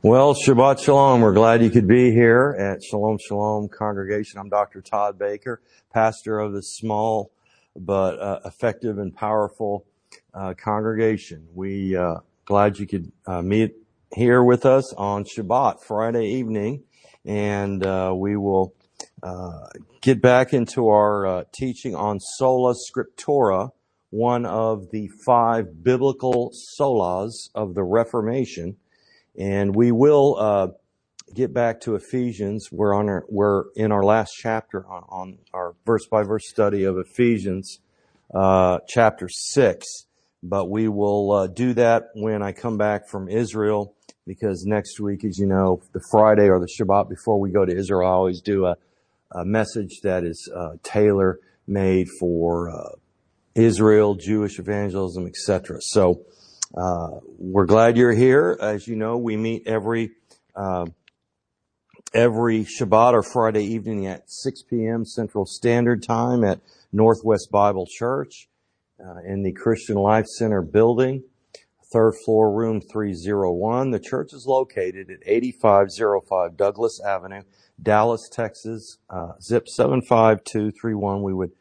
Well, Shabbat Shalom. We're glad you could be here at Shalom Shalom Congregation. I'm Dr. Todd Baker, pastor of this small but effective and powerful congregation. We glad you could meet here with us on Shabbat, Friday evening, and we will get back into our teaching on Sola Scriptura, one of the 5 biblical solas of the Reformation. And we will get back to Ephesians. We're in our last chapter on our verse-by-verse study of Ephesians, chapter 6. But we will do that when I come back from Israel, because next week, as you know, the Friday or the Shabbat before we go to Israel, I always do a message that is tailor-made for Israel, Jewish evangelism, etc. So we're glad you're here. As you know, we meet every Shabbat or Friday evening at 6 p.m. Central Standard Time at Northwest Bible Church in the Christian Life Center building, 3rd floor, room 301. The church is located at 8505 Douglas Avenue, Dallas, Texas, zip 75231. We would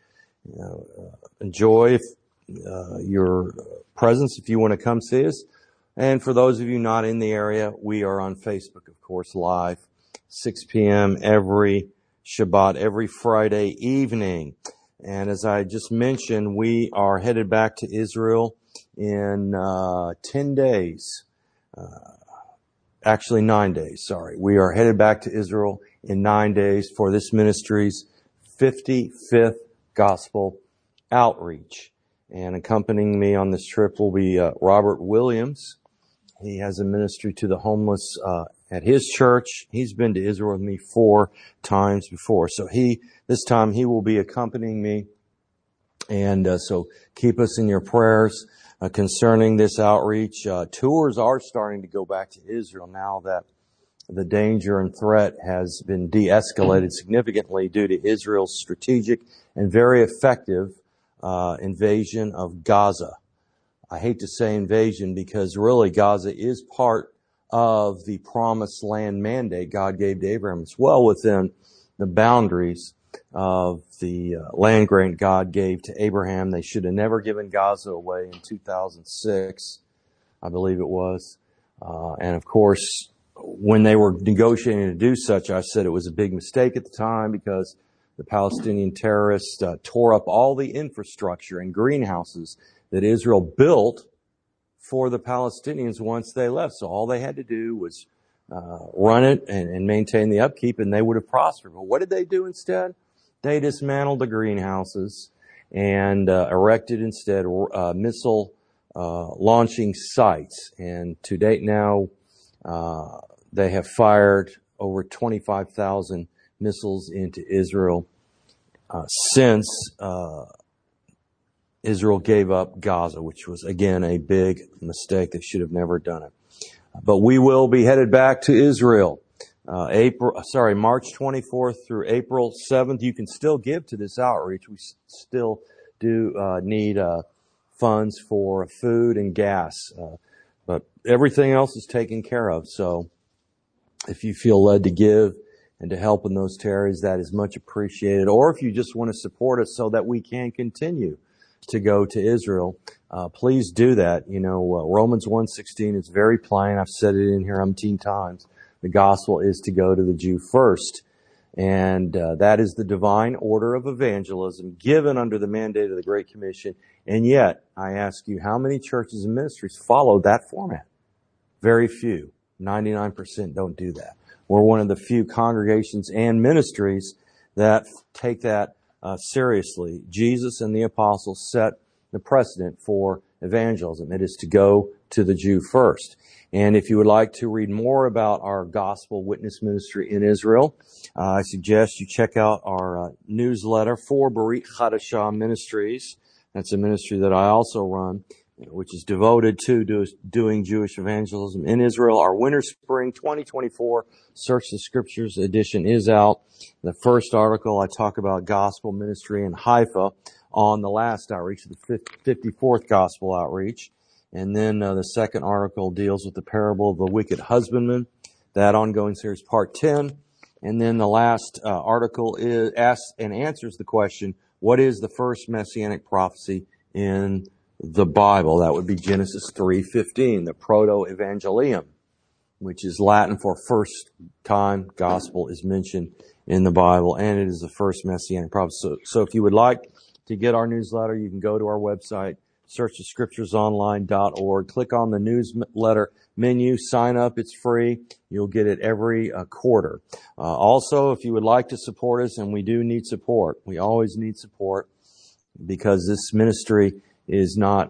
enjoy your presence if you want to come see us. And for those of you not in the area, we are on Facebook, of course, live, 6 p.m. every Shabbat, every Friday evening. And as I just mentioned, we are headed back to Israel in 10 days. Actually, 9 days, sorry. We are headed back to Israel in 9 days for this ministry's 55th Gospel Outreach. And accompanying me on this trip will be Robert Williams. He has a ministry to the homeless at his church. He's been to Israel with me 4 times before. So this time he will be accompanying me. And so keep us in your prayers concerning this outreach. Tours are starting to go back to Israel now that the danger and threat has been de-escalated significantly due to Israel's strategic and very effective invasion of Gaza. I hate to say invasion because really Gaza is part of the promised land mandate God gave to Abraham. It's well within the boundaries of the land grant God gave to Abraham. They should have never given Gaza away in 2006, I believe it was. And of course, when they were negotiating to do such, I said it was a big mistake at the time because the Palestinian terrorists tore up all the infrastructure and greenhouses that Israel built for the Palestinians once they left. So all they had to do was run it and maintain the upkeep, and they would have prospered. But what did they do instead? They dismantled the greenhouses and erected instead missile launching sites. And to date now, they have fired over 25,000 missiles into Israel since Israel gave up Gaza, which was, again, a big mistake. They should have never done it. But we will be headed back to Israel March 24th through April 7th. You can still give to this outreach. We still do need funds for food and gas. But everything else is taken care of. So if you feel led to give and to help in those areas, that is much appreciated. Or if you just want to support us so that we can continue to go to Israel, please do that. You know, Romans 1:16 is very plain. I've said it in here umpteen times. The gospel is to go to the Jew first. And that is the divine order of evangelism given under the mandate of the Great Commission. And yet, I ask you, how many churches and ministries follow that format? Very few. 99% don't do that. We're one of the few congregations and ministries that take that seriously. Jesus and the apostles set the precedent for evangelism. It is to go to the Jew first. And if you would like to read more about our gospel witness ministry in Israel, I suggest you check out our newsletter for Berit Chadashah Ministries. That's a ministry that I also run, which is devoted to doing Jewish evangelism in Israel. Our Winter Spring 2024 Search the Scriptures edition is out. The first article, I talk about gospel ministry in Haifa on the last outreach, the 54th gospel outreach. And then the second article deals with the parable of the wicked husbandman. that ongoing series, part 10. And then the last article asks and answers the question, what is the first messianic prophecy in the Bible? That would be Genesis 3:15, the proto-evangelium, which is Latin for first time gospel is mentioned in the Bible, and it is the first messianic prophecy. So if you would like to get our newsletter, you can go to our website, search the scripturesonline.org, click on the newsletter menu, sign up, it's free. You'll get it every quarter. Also, if you would like to support us, and we do need support, we always need support, because this ministry is not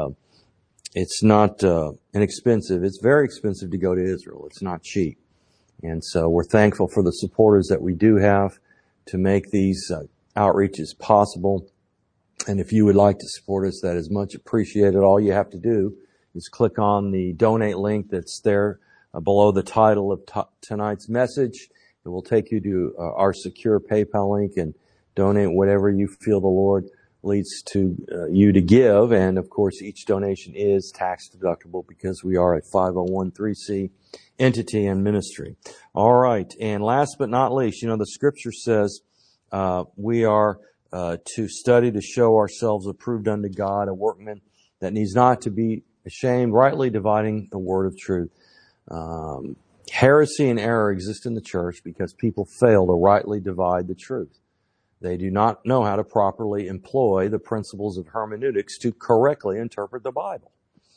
inexpensive. It's very expensive to go to Israel. It's not cheap. And so we're thankful for the supporters that we do have to make these outreaches possible. And if you would like to support us, that is much appreciated. All you have to do is click on the donate link that's there below the title of tonight's message. It will take you to our secure PayPal link and donate whatever you feel the Lord leads to you to give. And of course, each donation is tax deductible because we are a 501(c) entity and ministry. All right. And last but not least, the scripture says we are to study to show ourselves approved unto God, a workman that needs not to be ashamed, rightly dividing the word of truth. Heresy and error exist in the church because people fail to rightly divide the truth. They do not know how to properly employ the principles of hermeneutics to correctly interpret the Bible.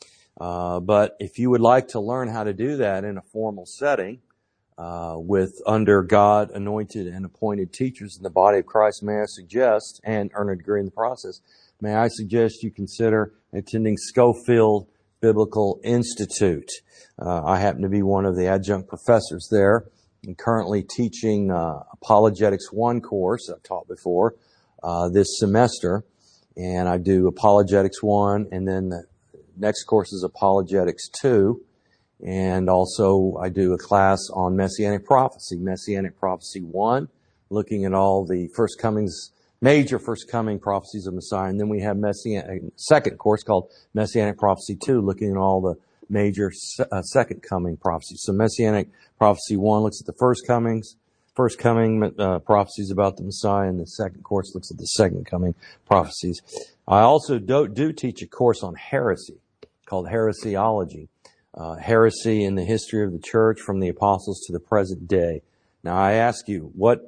But if you would like to learn how to do that in a formal setting, with under God anointed and appointed teachers in the body of Christ, may I suggest, and earn a degree in the process, may I suggest you consider attending Schofield Biblical Institute. I happen to be one of the adjunct professors there. I'm currently teaching Apologetics 1 course I've taught before this semester, and I do Apologetics 1, and then the next course is Apologetics 2. And also I do a class on Messianic Prophecy 1, looking at all the major first coming prophecies of Messiah. And then we have second course called Messianic Prophecy 2, looking at all the major second coming prophecies. So Messianic Prophecy 1 looks at the first coming prophecies about the Messiah, and the second course looks at the second coming prophecies. I also do teach a course on heresy called Heresiology. Heresy in the history of the church from the apostles to the present day. Now I ask you, what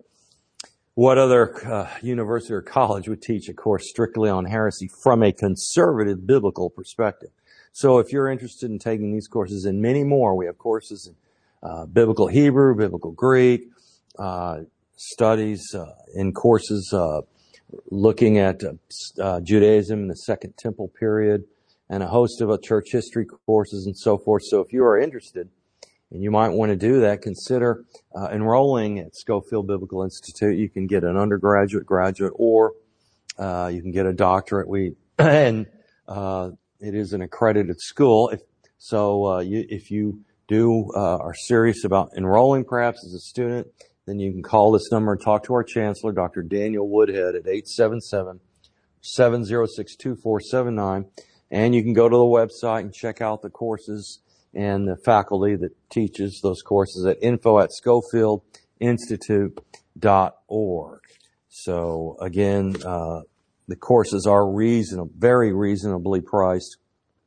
other university or college would teach a course strictly on heresy from a conservative biblical perspective? So if you're interested in taking these courses and many more, we have courses in biblical Hebrew, biblical Greek, studies in courses looking at Judaism in the Second Temple period, and a host of church history courses and so forth. So if you are interested, and you might want to do that, consider enrolling at Schofield Biblical Institute. You can get an undergraduate, graduate, or you can get a doctorate. It is an accredited school. If you are serious about enrolling perhaps as a student, then you can call this number and talk to our chancellor, Dr. Daniel Woodhead, at 877-706-2479. And you can go to the website and check out the courses and the faculty that teaches those courses at info@schofieldinstitute.org. So again, the courses are very reasonably priced.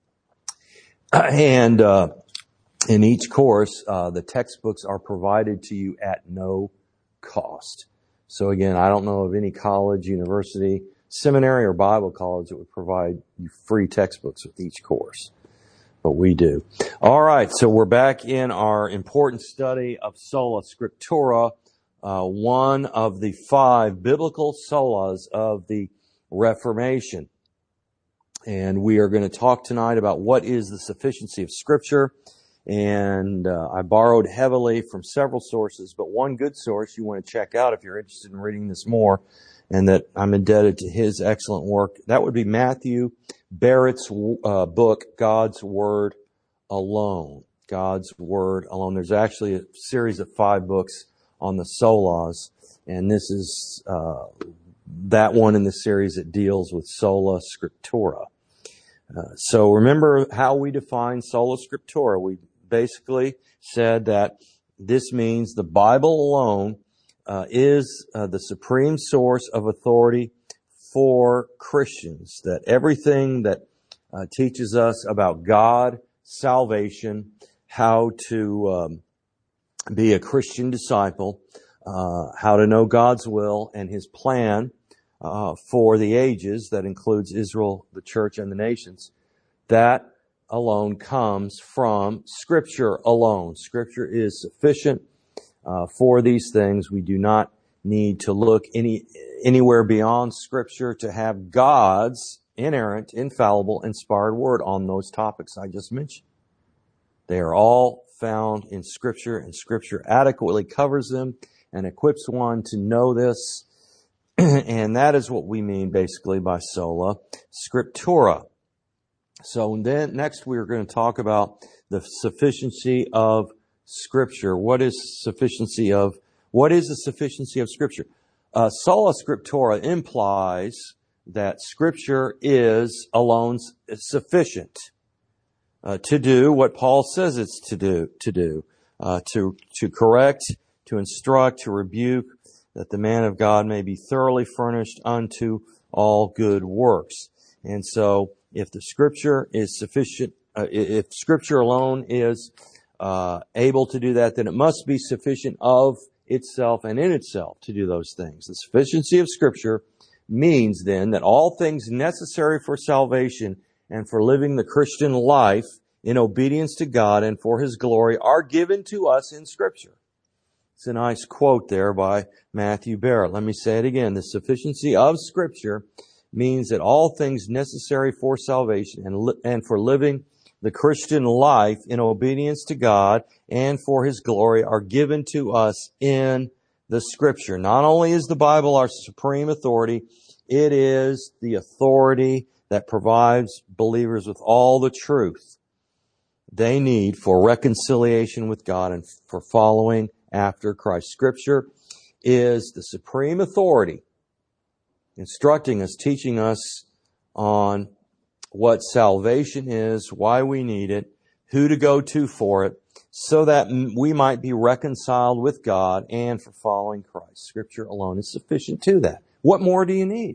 And in each course, the textbooks are provided to you at no cost. So again, I don't know of any college, university, seminary, or Bible college that would provide you free textbooks with each course. But we do. All right, so we're back in our important study of Sola Scriptura, one of the 5 biblical solas of the Reformation. And we are going to talk tonight about what is the sufficiency of Scripture. And I borrowed heavily from several sources, but one good source you want to check out if you're interested in reading this more, and that I'm indebted to his excellent work, that would be Matthew Barrett's book, God's Word Alone. God's Word Alone. There's actually a series of 5 books on the solas, and this is that one in the series that deals with Sola Scriptura. So remember how we define Sola Scriptura. We basically said that this means the Bible alone is the supreme source of authority for Christians. That everything that teaches us about God, salvation, how to be a Christian disciple, how to know God's will and His plan for the ages, that includes Israel, the church, and the nations, that alone comes from Scripture alone. Scripture is sufficient for these things. We do not need to look anywhere beyond Scripture to have God's inerrant, infallible, inspired word on those topics I just mentioned. They are all found in Scripture, and Scripture adequately covers them and equips one to know this. And that is what we mean basically by sola scriptura. So then next we are going to talk about the sufficiency of Scripture. What is the sufficiency of Scripture? Sola scriptura implies that Scripture is alone sufficient to do what Paul says it's to do, to correct, to instruct, to rebuke, that the man of God may be thoroughly furnished unto all good works. And so, if the Scripture is sufficient, if Scripture alone is able to do that, then it must be sufficient of itself and in itself to do those things. The sufficiency of Scripture means then that all things necessary for salvation and for living the Christian life in obedience to God and for His glory are given to us in Scripture. It's a nice quote there by Matthew Barrett. Let me say it again. The sufficiency of Scripture means that all things necessary for salvation and for living the Christian life in obedience to God and for His glory are given to us in the Scripture. Not only is the Bible our supreme authority, it is the authority that provides believers with all the truth they need for reconciliation with God and for following after Christ. Scripture is the supreme authority, instructing us, teaching us on what salvation is, why we need it, who to go to for it, so that we might be reconciled with God and for following Christ. Scripture alone is sufficient to that. What more do you need?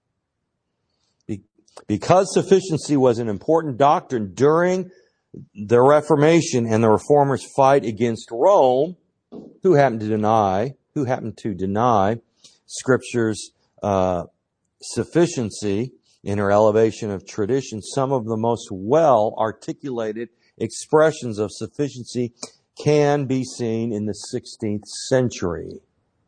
Because sufficiency was an important doctrine during the Reformation and the Reformers' fight against Rome, who happened to deny Scripture's sufficiency in her elevation of tradition. Some of the most well-articulated expressions of sufficiency can be seen in the 16th century.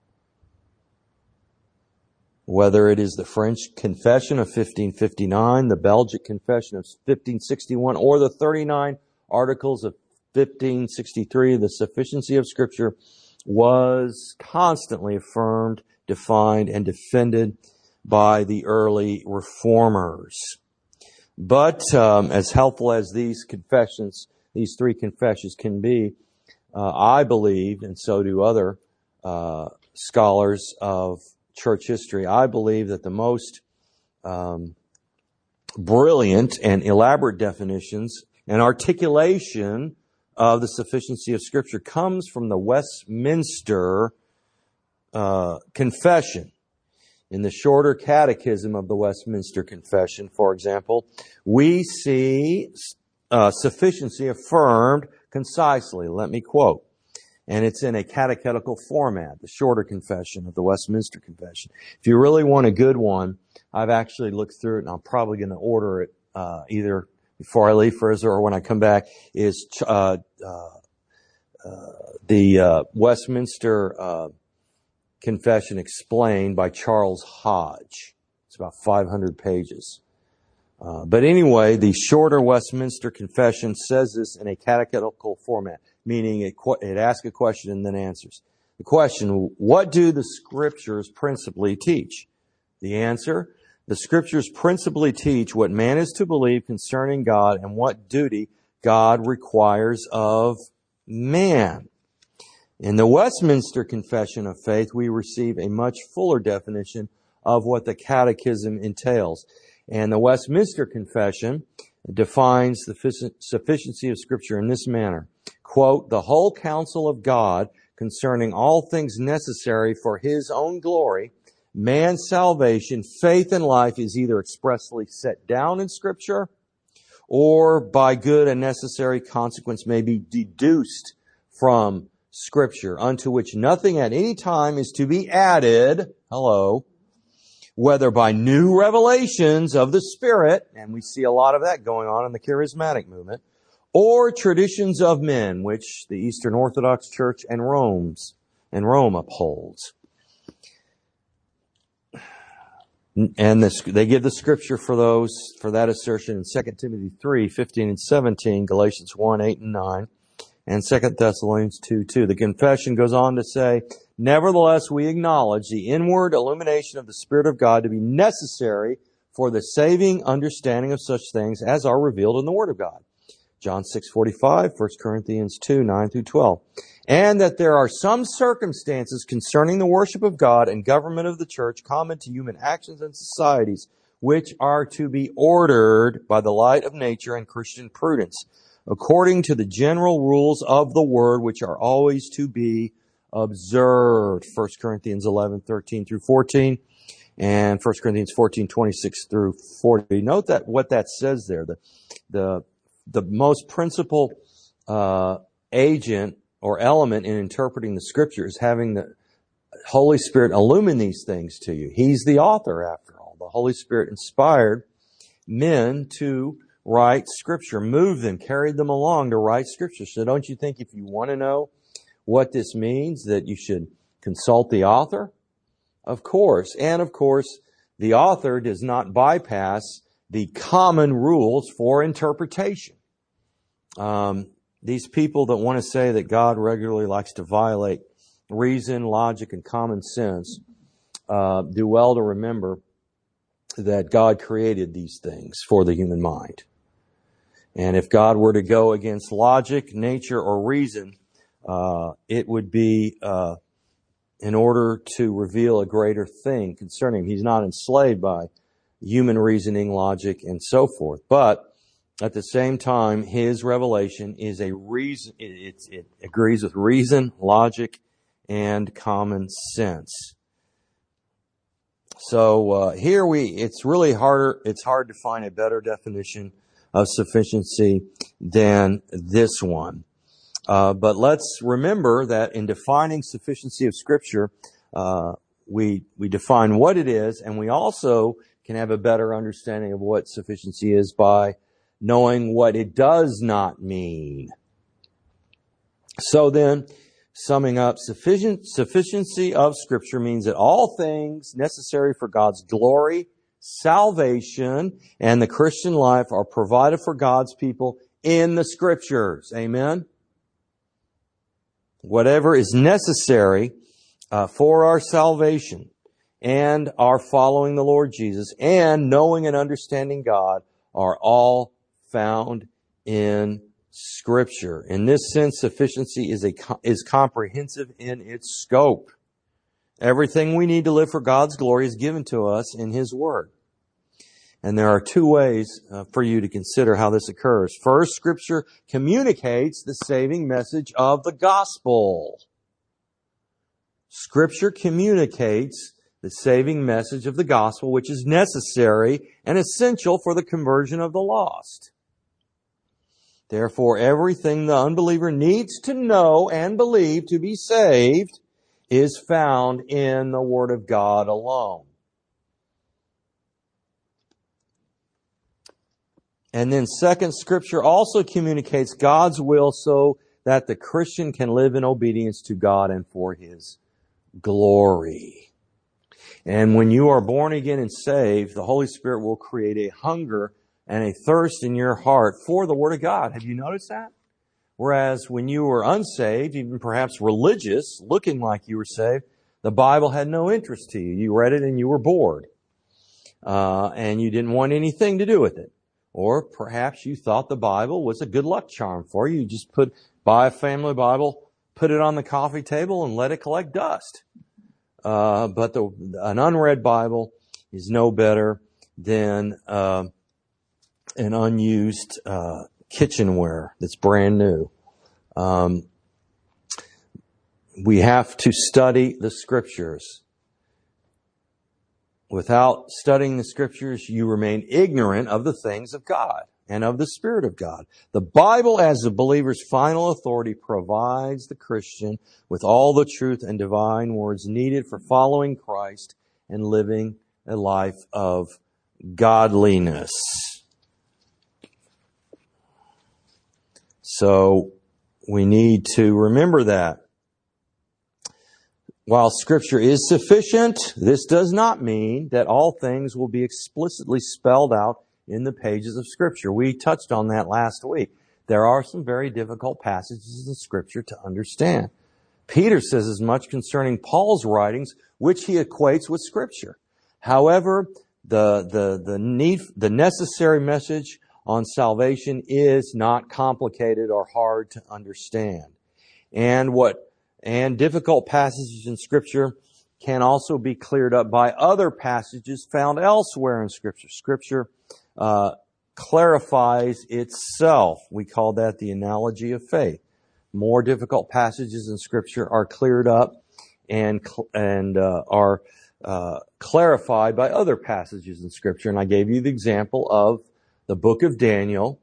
Whether it is the French Confession of 1559, the Belgic Confession of 1561, or the 39 Articles of 1563, the sufficiency of Scripture was constantly affirmed, defined, and defended by the early reformers. But as helpful as these three confessions can be, I believe, and so do other scholars of church history, I believe that the most brilliant and elaborate definitions and articulation of the sufficiency of Scripture comes from the Westminster Confession. In the shorter catechism of the Westminster Confession, for example, we see sufficiency affirmed concisely. Let me quote. And it's in a catechetical format, the shorter confession of the Westminster Confession. If you really want a good one, I've actually looked through it, and I'm probably going to order it either before I leave for Israel or when I come back, is the Westminster Confession Explained by Charles Hodge. It's about 500 pages. But anyway, the shorter Westminster Confession says this in a catechetical format, meaning it asks a question and then answers. The question, what do the Scriptures principally teach? The answer, the Scriptures principally teach what man is to believe concerning God and what duty God requires of man. In the Westminster Confession of Faith, we receive a much fuller definition of what the Catechism entails. And the Westminster Confession defines the sufficiency of Scripture in this manner. quote, the whole counsel of God concerning all things necessary for His own glory, man's salvation, faith, and life is either expressly set down in Scripture or by good and necessary consequence may be deduced from Scripture, unto which nothing at any time is to be added, whether by new revelations of the Spirit, and we see a lot of that going on in the charismatic movement, or traditions of men, which the Eastern Orthodox Church and Rome upholds. And they give the Scripture for that assertion in 2 Timothy 3, 15 and 17, Galatians 1, 8 and 9, and 2 Thessalonians 2, 2. The confession goes on to say, nevertheless, we acknowledge the inward illumination of the Spirit of God to be necessary for the saving understanding of such things as are revealed in the Word of God. John 6:45, 1 Corinthians 2, 9 through 12. And that there are some circumstances concerning the worship of God and government of the church common to human actions and societies, which are to be ordered by the light of nature and Christian prudence, according to the general rules of the Word, which are always to be observed. 1 Corinthians 11, 13 through 14, and 1 Corinthians 14, 26 through 40. Note that what that says there. The most principal agent or element in interpreting the Scripture is having the Holy Spirit illumine these things to you. He's the author, after all. The Holy Spirit inspired men to write Scripture, moved them, carried them along to write Scripture. So don't you think if you want to know what this means, that you should consult the author? Of course. And of course, the author does not bypass the common rules for interpretation. These people that want to say that God regularly likes to violate reason, logic, and common sense do well to remember that God created these things for the human mind. And if God were to go against logic, nature, or reason, it would be in order to reveal a greater thing concerning him. He's not enslaved by human reasoning, logic, and so forth. But at the same time, his revelation is a reason. It agrees with reason, logic, and common sense. So here it's really harder. It's hard to find a better definition of sufficiency than this one. But let's remember that in defining sufficiency of Scripture, we define what it is, and we also can have a better understanding of what sufficiency is by knowing what it does not mean. So then, summing up, sufficiency of Scripture means that all things necessary for God's glory, salvation, and the Christian life are provided for God's people in the Scriptures. Amen? Whatever is necessary for our salvation and our following the Lord Jesus and knowing and understanding God are all found in Scripture. In this sense, sufficiency is comprehensive in its scope. Everything we need to live for God's glory is given to us in His Word. And there are two ways for you to consider how this occurs. First, Scripture communicates the saving message of the gospel. Scripture communicates the saving message of the gospel, which is necessary and essential for the conversion of the lost. Therefore, everything the unbeliever needs to know and believe to be saved is found in the Word of God alone. And then second, Scripture also communicates God's will so that the Christian can live in obedience to God and for His glory. And when you are born again and saved, the Holy Spirit will create a hunger and a thirst in your heart for the Word of God. Have you noticed that? Whereas when you were unsaved, even perhaps religious, looking like you were saved, the Bible had no interest to you. You read it and you were bored. And you didn't want anything to do with it. Or perhaps you thought the Bible was a good luck charm for you. You just buy a family Bible, put it on the coffee table, and let it collect dust. But an unread Bible is no better than an unused kitchenware that's brand new. We have to study the Scriptures. Without studying the Scriptures, you remain ignorant of the things of God and of the Spirit of God. The Bible, as the believer's final authority, provides the Christian with all the truth and divine words needed for following Christ and living a life of godliness. So we need to remember that. While Scripture is sufficient, this does not mean that all things will be explicitly spelled out in the pages of Scripture. We touched on that last week. There are some very difficult passages in Scripture to understand. Peter says as much concerning Paul's writings, which he equates with Scripture. However, the necessary message on salvation is not complicated or hard to understand. And difficult passages in Scripture can also be cleared up by other passages found elsewhere in Scripture. Scripture clarifies itself. We call that the analogy of faith. More difficult passages in Scripture are cleared up and are clarified by other passages in Scripture. And I gave you the example of the book of Daniel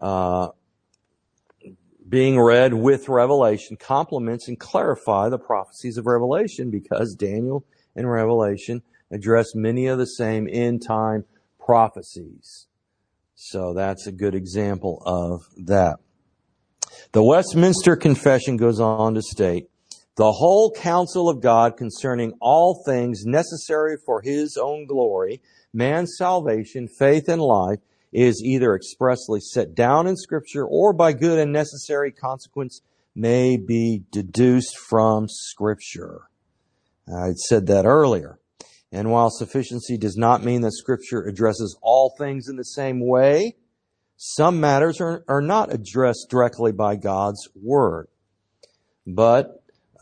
being read with Revelation complements and clarify the prophecies of Revelation, because Daniel and Revelation address many of the same end-time prophecies. So that's a good example of that. The Westminster Confession goes on to state, the whole counsel of God concerning all things necessary for His own glory, man's salvation, faith, and life, is either expressly set down in Scripture or by good and necessary consequence may be deduced from Scripture. I said that earlier. And while sufficiency does not mean that Scripture addresses all things in the same way, some matters are not addressed directly by God's Word. But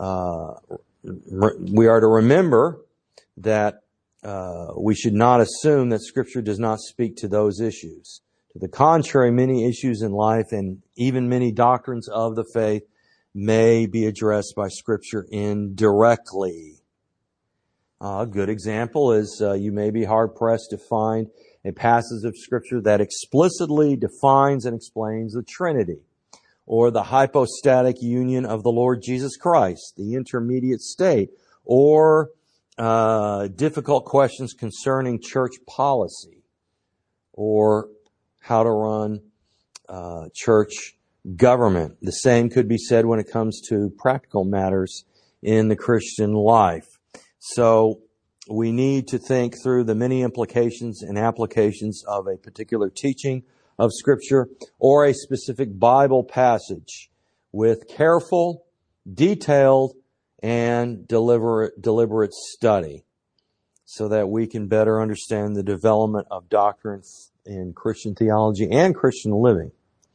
we are to remember that we should not assume that Scripture does not speak to those issues. To the contrary, many issues in life and even many doctrines of the faith may be addressed by Scripture indirectly. A good example is you may be hard-pressed to find a passage of Scripture that explicitly defines and explains the Trinity, or the hypostatic union of the Lord Jesus Christ, the intermediate state, or difficult questions concerning church policy, or how to run church government. The same could be said when it comes to practical matters in the Christian life. So we need to think through the many implications and applications of a particular teaching of Scripture or a specific Bible passage with careful, detailed, and deliberate study, so that we can better understand the development of doctrine in Christian theology and Christian living.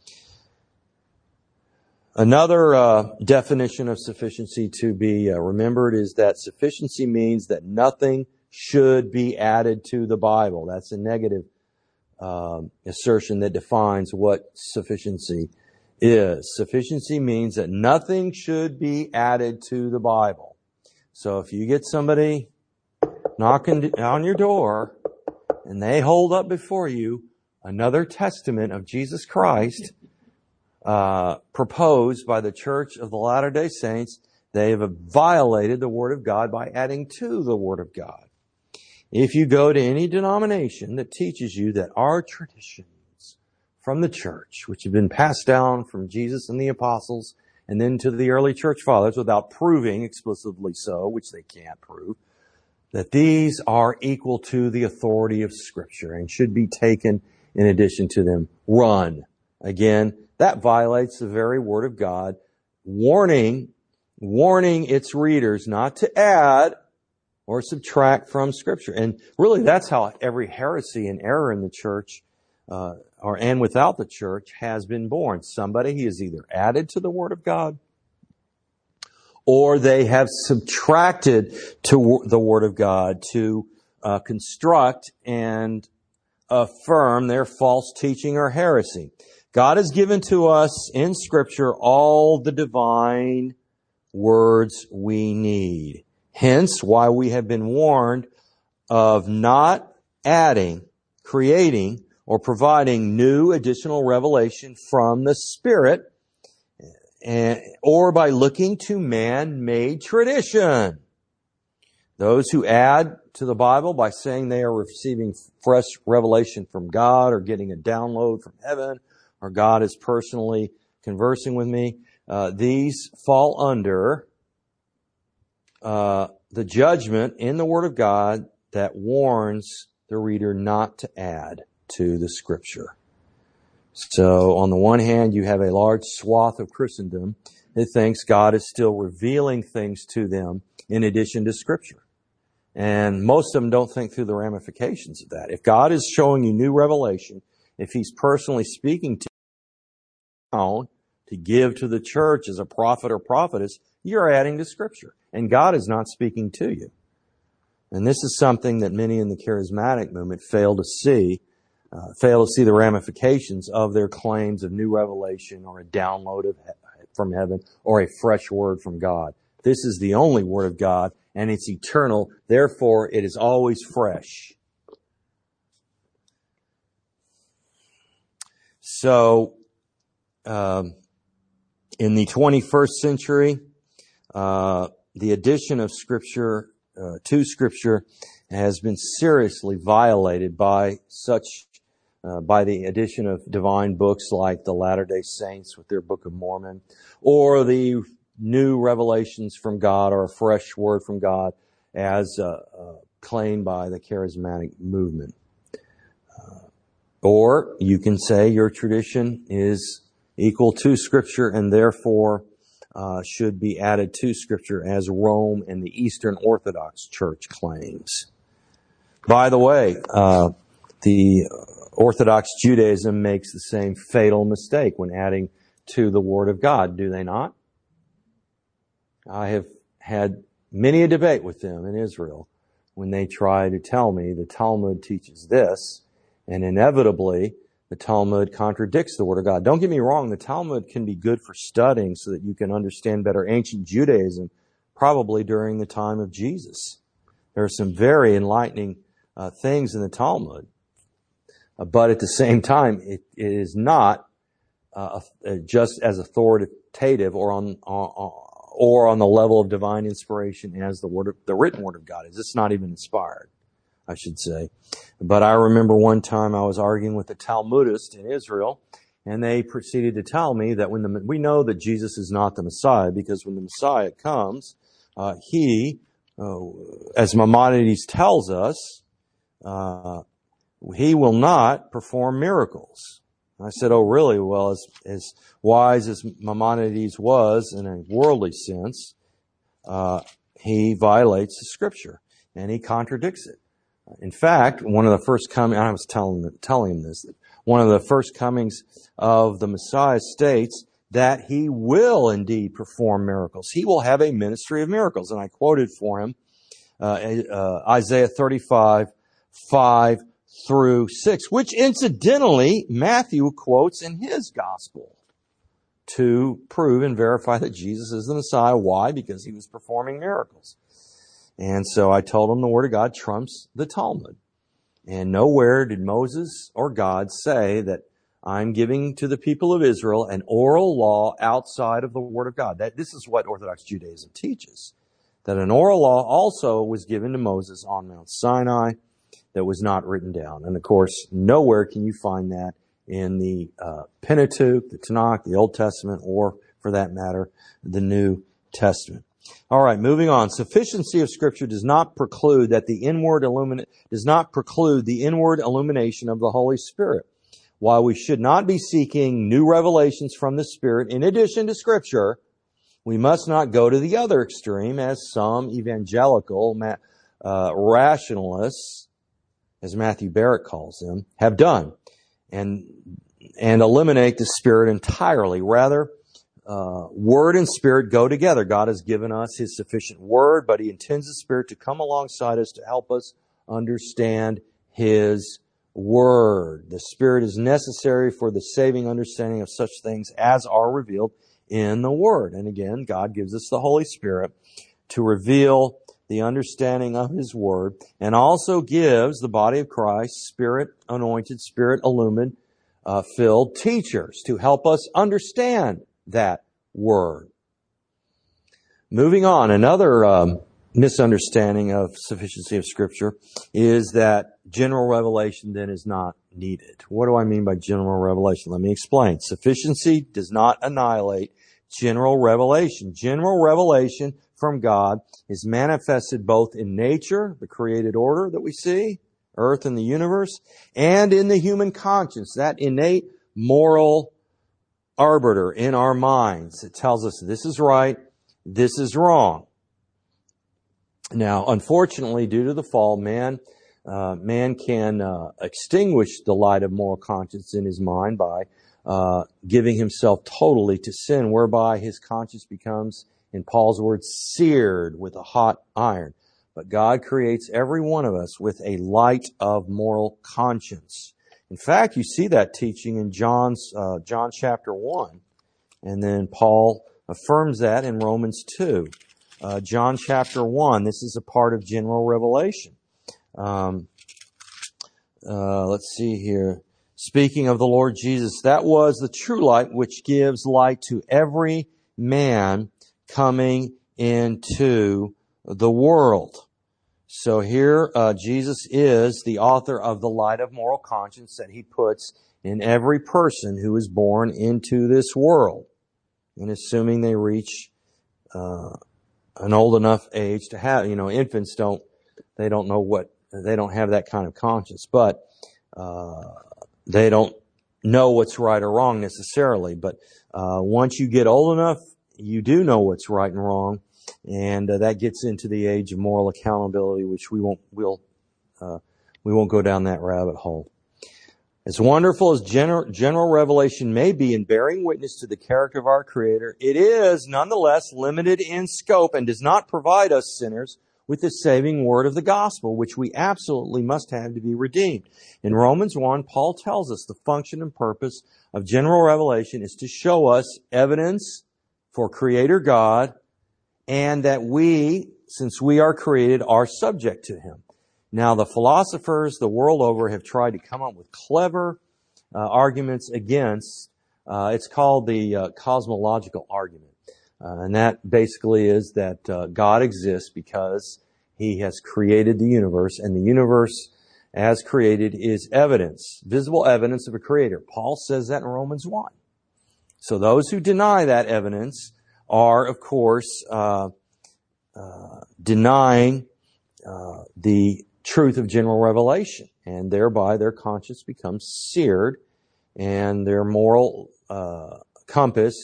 Another definition of sufficiency to be remembered is that sufficiency means that nothing should be added to the Bible. That's a negative assertion that defines what sufficiency is. Sufficiency means that nothing should be added to the Bible. So if you get somebody knocking on your door and they hold up before you another testament of Jesus Christ proposed by the Church of the Latter-day Saints, they have violated the Word of God by adding to the Word of God. If you go to any denomination that teaches you that our traditions from the church, which have been passed down from Jesus and the apostles and then to the early church fathers without proving explicitly so, which they can't prove, that these are equal to the authority of Scripture and should be taken in addition to them, run. Again, that violates the very Word of God, warning its readers not to add or subtract from Scripture. And really, that's how every heresy and error in the church, and without the church, has been born. Somebody has either added to the Word of God, or they have subtracted to the Word of God to construct and affirm their false teaching or heresy. God has given to us in Scripture all the divine words we need. Hence, why we have been warned of not adding, creating, or providing new additional revelation from the Spirit, or by looking to man-made tradition. Those who add to the Bible by saying they are receiving fresh revelation from God or getting a download from heaven or God is personally conversing with me, these fall under the judgment in the Word of God that warns the reader not to add to the Scripture. So on the one hand, you have a large swath of Christendom that thinks God is still revealing things to them in addition to Scripture. And most of them don't think through the ramifications of that. If God is showing you new revelation, if He's personally speaking to you to give to the church as a prophet or prophetess, you're adding to Scripture. And God is not speaking to you. And this is something that many in the charismatic movement fail to see the ramifications of their claims of new revelation or a download from heaven or a fresh word from God. This is the only Word of God, and it's eternal. Therefore, it is always fresh. So, in the 21st century, the addition of Scripture to Scripture has been seriously violated by the addition of divine books like the Latter-day Saints with their Book of Mormon, or the new revelations from God or a fresh word from God as claimed by the charismatic movement. Or you can say your tradition is equal to Scripture and therefore should be added to Scripture as Rome and the Eastern Orthodox Church claims. By the way, the Orthodox Judaism makes the same fatal mistake when adding to the Word of God, do they not? I have had many a debate with them in Israel when they try to tell me the Talmud teaches this, and inevitably the Talmud contradicts the Word of God. Don't get me wrong, the Talmud can be good for studying so that you can understand better ancient Judaism, probably during the time of Jesus. There are some very enlightening things in the Talmud, but at the same time, it is not just as authoritative or on the level of divine inspiration as the written Word of God is. It's not even inspired, I should say. But I remember one time I was arguing with a Talmudist in Israel, and they proceeded to tell me that we know that Jesus is not the Messiah, because when the Messiah comes, he, as Maimonides tells us, he will not perform miracles. I said, oh, really? Well, as wise as Maimonides was in a worldly sense, he violates the Scripture, and he contradicts it. In fact, one of the first comings, I was telling him this, one of the first comings of the Messiah states that he will indeed perform miracles. He will have a ministry of miracles. And I quoted for him Isaiah 35, 5 through 6, which incidentally Matthew quotes in his gospel to prove and verify that Jesus is the Messiah. Why? Because he was performing miracles. And so I told him the Word of God trumps the Talmud. And nowhere did Moses or God say that I'm giving to the people of Israel an oral law outside of the Word of God. This is what Orthodox Judaism teaches, that an oral law also was given to Moses on Mount Sinai that was not written down. And of course, nowhere can you find that in the Pentateuch, the Tanakh, the Old Testament, or for that matter, the New Testament. All right, moving on. Sufficiency of Scripture does not preclude the inward illumination of the Holy Spirit. While we should not be seeking new revelations from the Spirit in addition to Scripture, we must not go to the other extreme, as some evangelical rationalists, as Matthew Barrett calls them, have done, and eliminate the Spirit entirely. Rather, Word and Spirit go together. God has given us His sufficient Word, but He intends the Spirit to come alongside us to help us understand His Word. The Spirit is necessary for the saving understanding of such things as are revealed in the Word. And again, God gives us the Holy Spirit to reveal the understanding of His Word, and also gives the body of Christ Spirit-anointed, Spirit-illumined, filled teachers to help us understand that Word. Moving on, another misunderstanding of sufficiency of Scripture is that general revelation then is not needed. What do I mean by general revelation? Let me explain. Sufficiency does not annihilate general revelation. General revelation from God is manifested both in nature, the created order that we see, earth and the universe, and in the human conscience, that innate moral arbiter in our minds. It tells us this is right, this is wrong. Now, unfortunately, due to the fall, man can extinguish the light of moral conscience in his mind by giving himself totally to sin, whereby his conscience becomes, in Paul's words, seared with a hot iron. But God creates every one of us with a light of moral conscience. In fact, you see that teaching in John chapter 1. And then Paul affirms that in Romans 2. John chapter 1, this is a part of general revelation. Let's see here. Speaking of the Lord Jesus, that was the true light which gives light to every man coming into the world. So here, Jesus is the author of the light of moral conscience that He puts in every person who is born into this world. And assuming they reach an old enough age to have, infants don't have that kind of conscience, but they don't know what's right or wrong necessarily. But once you get old enough, you do know what's right and wrong, and that gets into the age of moral accountability, which we won't go down that rabbit hole. As wonderful as general revelation may be in bearing witness to the character of our Creator, it is nonetheless limited in scope and does not provide us sinners with the saving word of the gospel, which we absolutely must have to be redeemed. In Romans 1, Paul tells us the function and purpose of general revelation is to show us evidence for Creator God, and that we, since we are created, are subject to Him. Now, the philosophers the world over have tried to come up with clever arguments against, it's called the cosmological argument. And that basically is that God exists because He has created the universe, and the universe as created is evidence, visible evidence of a Creator. Paul says that in Romans 1. So those who deny that evidence are, of course, denying the truth of general revelation, and thereby their conscience becomes seared, and their moral compass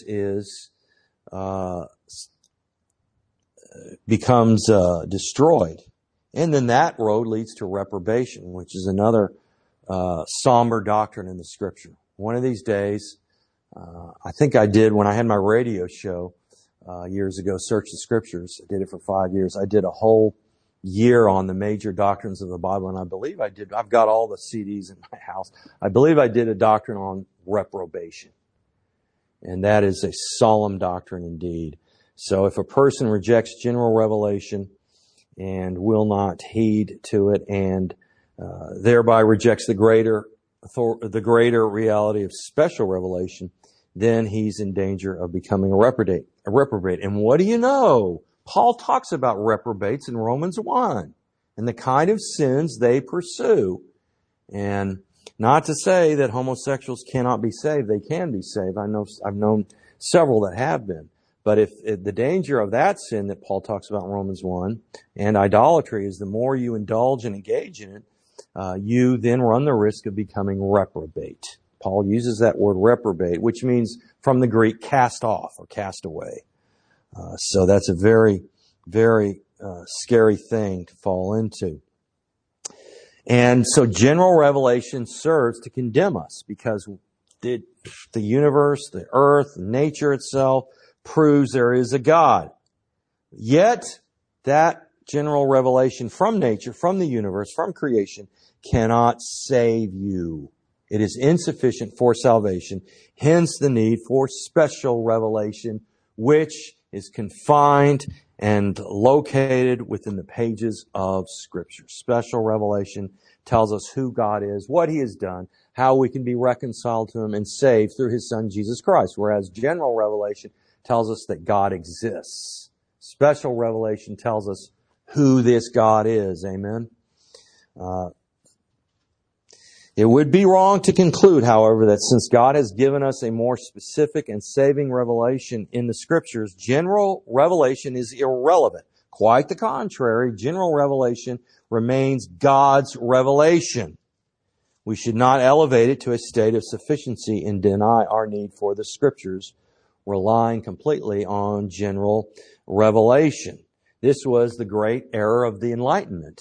becomes destroyed. And then that road leads to reprobation, which is another somber doctrine in the Scripture. One of these days, I think I did, when I had my radio show years ago, Search the Scriptures. I did it for 5 years. I did a whole year on the major doctrines of the Bible, and I believe I've got all the CDs in my house. I believe I did a doctrine on reprobation. And that is a solemn doctrine indeed. So if a person rejects general revelation and will not heed to it, and thereby rejects the greater reality of special revelation, then he's in danger of becoming a reprobate. And what do you know? Paul talks about reprobates in Romans 1 and the kind of sins they pursue. And not to say that homosexuals cannot be saved. They can be saved. I've known several that have been. But if the danger of that sin that Paul talks about in Romans 1 and idolatry is the more you indulge and engage in it, you then run the risk of becoming reprobate. Paul uses that word reprobate, which means from the Greek cast off or cast away. So that's a very, very scary thing to fall into. And so general revelation serves to condemn us because the universe, the earth, nature itself proves there is a God. Yet that general revelation from nature, from the universe, from creation, cannot save you. It is insufficient for salvation, hence the need for special revelation, which is confined and located within the pages of Scripture. Special revelation tells us who God is, what He has done, how we can be reconciled to Him and saved through His Son, Jesus Christ. Whereas general revelation tells us that God exists. Special revelation tells us who this God is. Amen. It would be wrong to conclude, however, that since God has given us a more specific and saving revelation in the Scriptures, general revelation is irrelevant. Quite the contrary, general revelation remains God's revelation. We should not elevate it to a state of sufficiency and deny our need for the Scriptures, relying completely on general revelation. This was the great error of the Enlightenment.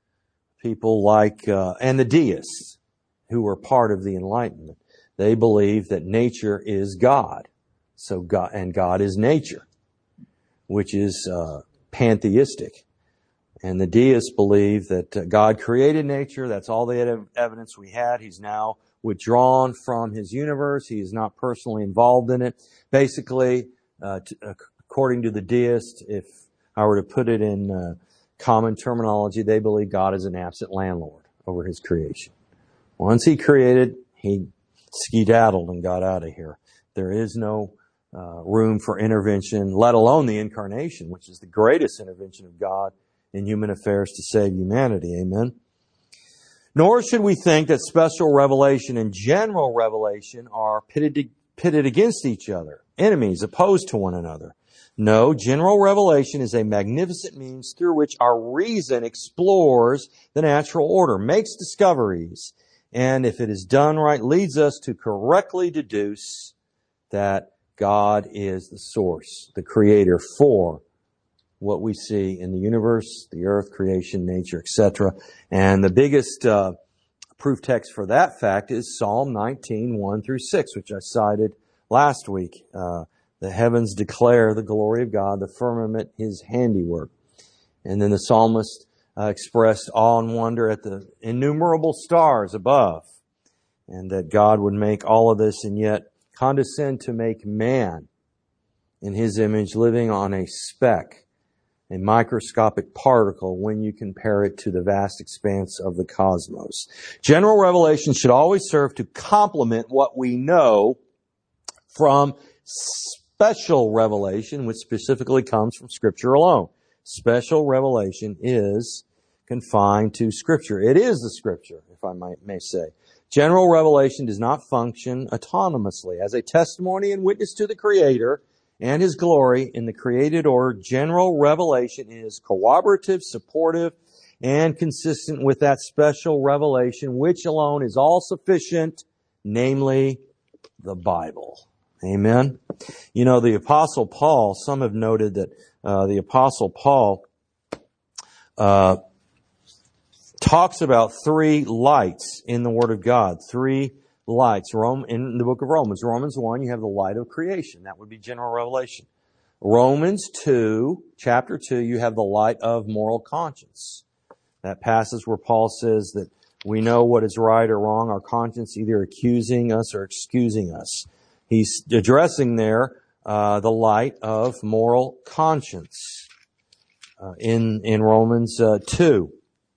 People like, and the deists, who were part of the Enlightenment. They believe that nature is God. So God is nature, which is pantheistic. And the deists believe that God created nature. That's all the evidence we had. He's now withdrawn from His universe. He is not personally involved in it. Basically, according to the deists, if I were to put it in common terminology, they believe God is an absent landlord over His creation. Once He created, He skedaddled and got out of here. There is no room for intervention, let alone the incarnation, which is the greatest intervention of God in human affairs to save humanity. Amen. Nor should we think that special revelation and general revelation are pitted against each other, enemies opposed to one another. No, general revelation is a magnificent means through which our reason explores the natural order, makes discoveries, and if it is done right, leads us to correctly deduce that God is the source, the creator for what we see in the universe, the earth, creation, nature, etc. And the biggest proof text for that fact is Psalm 19, 1 through 6, which I cited last week. The heavens declare the glory of God, the firmament His handiwork. And then the psalmist expressed awe and wonder at the innumerable stars above, and that God would make all of this and yet condescend to make man in His image, living on a speck, a microscopic particle when you compare it to the vast expanse of the cosmos. General revelation should always serve to complement what we know from special revelation, which specifically comes from Scripture alone. Special revelation is confined to Scripture. It is the Scripture, if I may say. General revelation does not function autonomously. As a testimony and witness to the Creator and His glory in the created order, general revelation is cooperative, supportive, and consistent with that special revelation, which alone is all sufficient, namely the Bible. Amen. You know, the Apostle Paul, some have noted that the Apostle Paul talks about three lights in the Word of God. Three lights. In the book of Romans. Romans 1, you have the light of creation. That would be general revelation. Romans 2, chapter 2, you have the light of moral conscience. That passage where Paul says that we know what is right or wrong, our conscience either accusing us or excusing us. He's addressing there the light of moral conscience in Romans 2.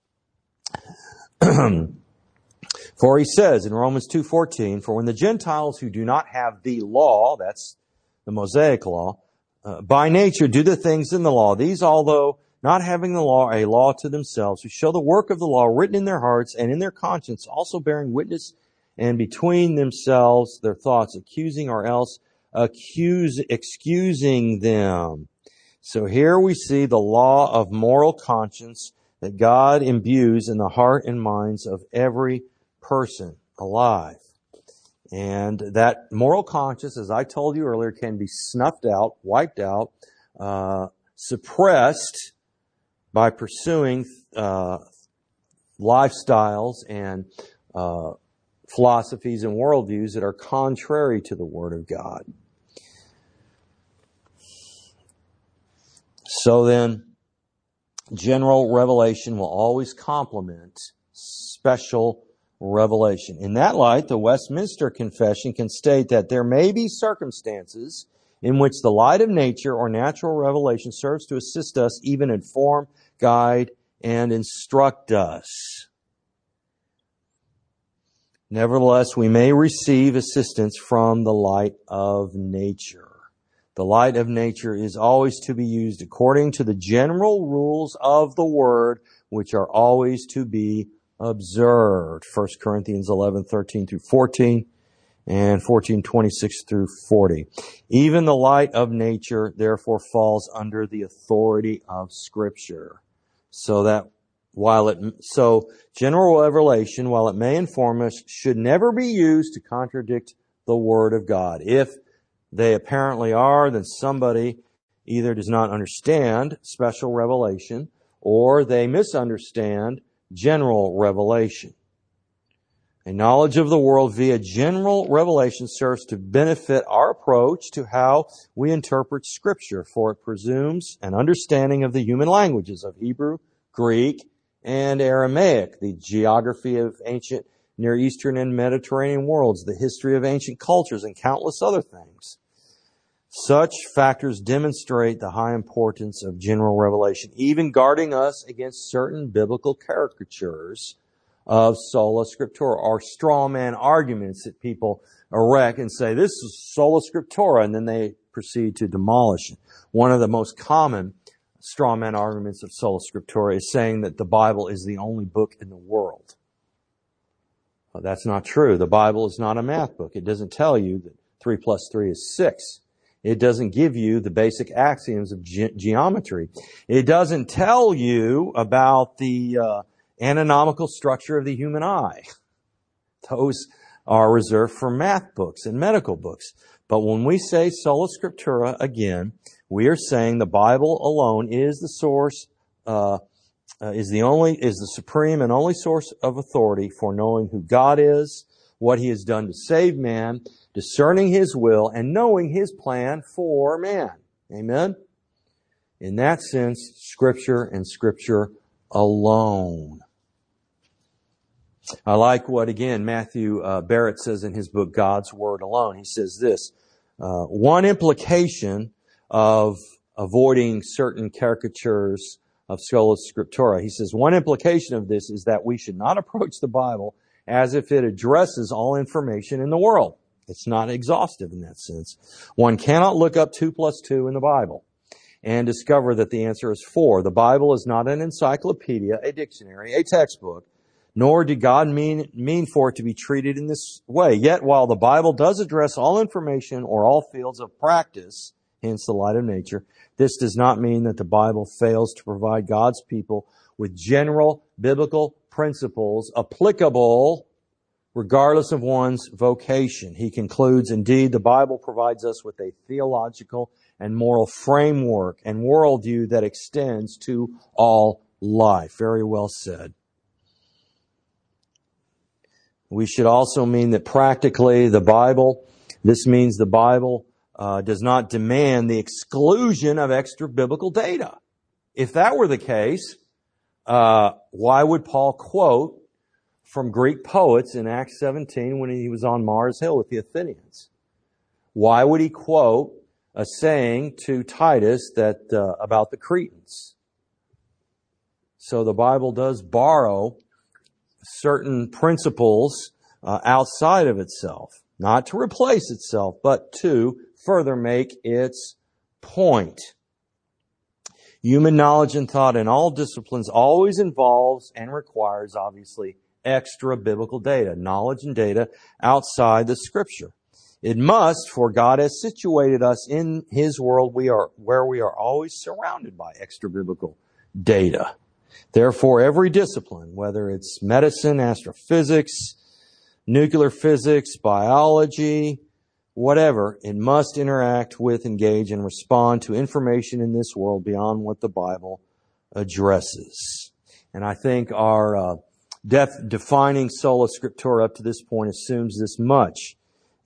For he says in Romans 2:14, for when the Gentiles who do not have the law, that's the Mosaic law, by nature do the things in the law, these, although not having the law, are a law to themselves, who show the work of the law written in their hearts and in their conscience, also bearing witness, and between themselves their thoughts, accusing or else excusing them. So here we see the law of moral conscience that God imbues in the heart and minds of every person alive. And that moral conscience, as I told you earlier, can be snuffed out, wiped out, suppressed by pursuing lifestyles and philosophies and worldviews that are contrary to the Word of God. So then, General revelation will always complement special revelation. In that light, the Westminster Confession can state that there may be circumstances in which the light of nature or natural revelation serves to assist us, even inform, guide, and instruct us. Nevertheless, we may receive assistance from the light of nature. The light of nature is always to be used according to the general rules of the Word, which are always to be observed. 1 Corinthians 11:13 through 14 and 14:26 through 40. Even the light of nature, therefore, falls under the authority of Scripture. So general revelation, while it may inform us, should never be used to contradict the Word of God. If they apparently are, then somebody either does not understand special revelation or they misunderstand general revelation. A knowledge of the world via general revelation serves to benefit our approach to how we interpret Scripture, for it presumes an understanding of the human languages of Hebrew, Greek, and Aramaic, the geography of ancient Near Eastern and Mediterranean worlds, the history of ancient cultures, and countless other things. Such factors demonstrate the high importance of general revelation, even guarding us against certain biblical caricatures of sola scriptura, or straw man arguments that people erect and say, this is sola scriptura, and then they proceed to demolish it. One of the most common straw man arguments of sola scriptura is saying that the Bible is the only book in the world. Well, that's not true. The Bible is not a math book. It doesn't tell you that 3 plus 3 is 6. It doesn't give you the basic axioms of geometry. It doesn't tell you about the anatomical structure of the human eye. Those are reserved for math books and medical books. But when we say sola scriptura, again, we are saying the Bible alone is the source, is the supreme and only source of authority for knowing who God is, what He has done to save man, discerning His will, and knowing His plan for man. Amen? In that sense, Scripture and Scripture alone. I like what, again, Matthew Barrett says in his book, God's Word Alone. He says this, one implication of avoiding certain caricatures of sola scriptura, he says, one implication of this is that we should not approach the Bible as if it addresses all information in the world. It's not exhaustive in that sense. One cannot look up 2 plus 2 in the Bible and discover that the answer is 4. The Bible is not an encyclopedia, a dictionary, a textbook, nor did God mean for it to be treated in this way. Yet, while the Bible does address all information or all fields of practice, hence the light of nature, this does not mean that the Bible fails to provide God's people with general biblical principles applicable regardless of one's vocation. He concludes, indeed, the Bible provides us with a theological and moral framework and worldview that extends to all life. Very well said. We should also mean that practically this means the Bible does not demand the exclusion of extra biblical data. If that were the case, why would Paul quote from Greek poets in Acts 17 when he was on Mars Hill with the Athenians? Why would he quote a saying to Titus that about the Cretans? So the Bible does borrow certain principles outside of itself, not to replace itself, but to further make its point. Human knowledge and thought in all disciplines always involves and requires, obviously, extra biblical data, knowledge and data outside the Scripture. It must, for God has situated us in His world where we are always surrounded by extra biblical data. Therefore, every discipline, whether it's medicine, astrophysics, nuclear physics, biology, whatever, it must interact with, engage, and respond to information in this world beyond what the Bible addresses. And I think our defining sola scriptura up to this point assumes this much.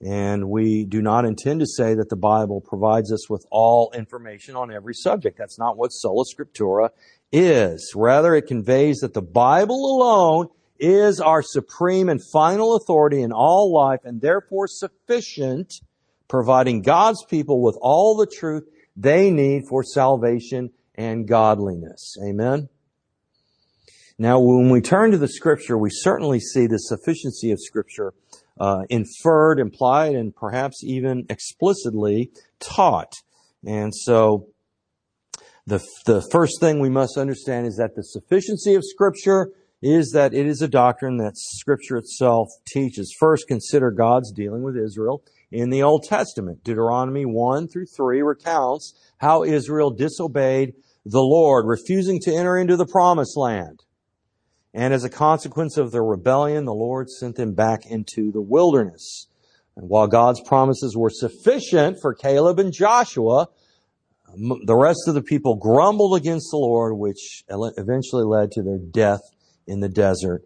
And we do not intend to say that the Bible provides us with all information on every subject. That's not what Sola Scriptura is. Rather, it conveys that the Bible alone is our supreme and final authority in all life, and therefore sufficient, providing God's people with all the truth they need for salvation and godliness. Amen? Now, when we turn to the Scripture, we certainly see the sufficiency of Scripture inferred, implied, and perhaps even explicitly taught. And so, the first thing we must understand is that the sufficiency of Scripture is that it is a doctrine that Scripture itself teaches. First, consider God's dealing with Israel in the Old Testament. Deuteronomy 1 through 3 recounts how Israel disobeyed the Lord, refusing to enter into the Promised Land. And as a consequence of their rebellion, the Lord sent them back into the wilderness. And while God's promises were sufficient for Caleb and Joshua, the rest of the people grumbled against the Lord, which eventually led to their death in the desert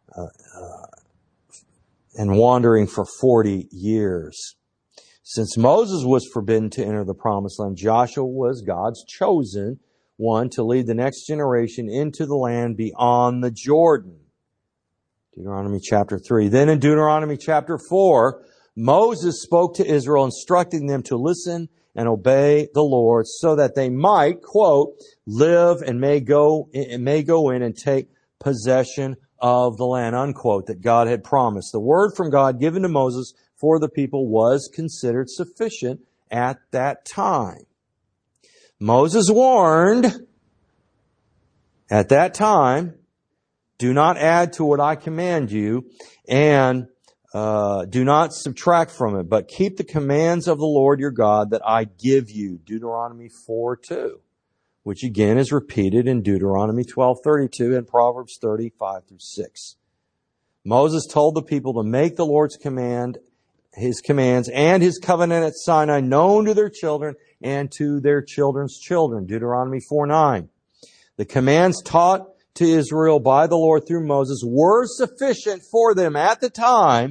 and wandering for 40 years. Since Moses was forbidden to enter the Promised Land, Joshua was God's chosen one to lead the next generation into the land beyond the Jordan. Deuteronomy chapter 3. Then in Deuteronomy chapter 4, Moses spoke to Israel, instructing them to listen and obey the Lord so that they might, quote, live and may go in and take possession of the land, unquote, that God had promised. The word from God given to Moses for the people was considered sufficient at that time. Moses warned at that time, do not add to what I command you, and do not subtract from it, but keep the commands of the Lord your God that I give you. Deuteronomy 4:2, which again is repeated in Deuteronomy 12:32 and Proverbs 30:5-6. Moses told the people to make the Lord's His commands and His covenant at Sinai known to their children and to their children's children. Deuteronomy 4:9. The commands taught to Israel by the Lord through Moses were sufficient for them at the time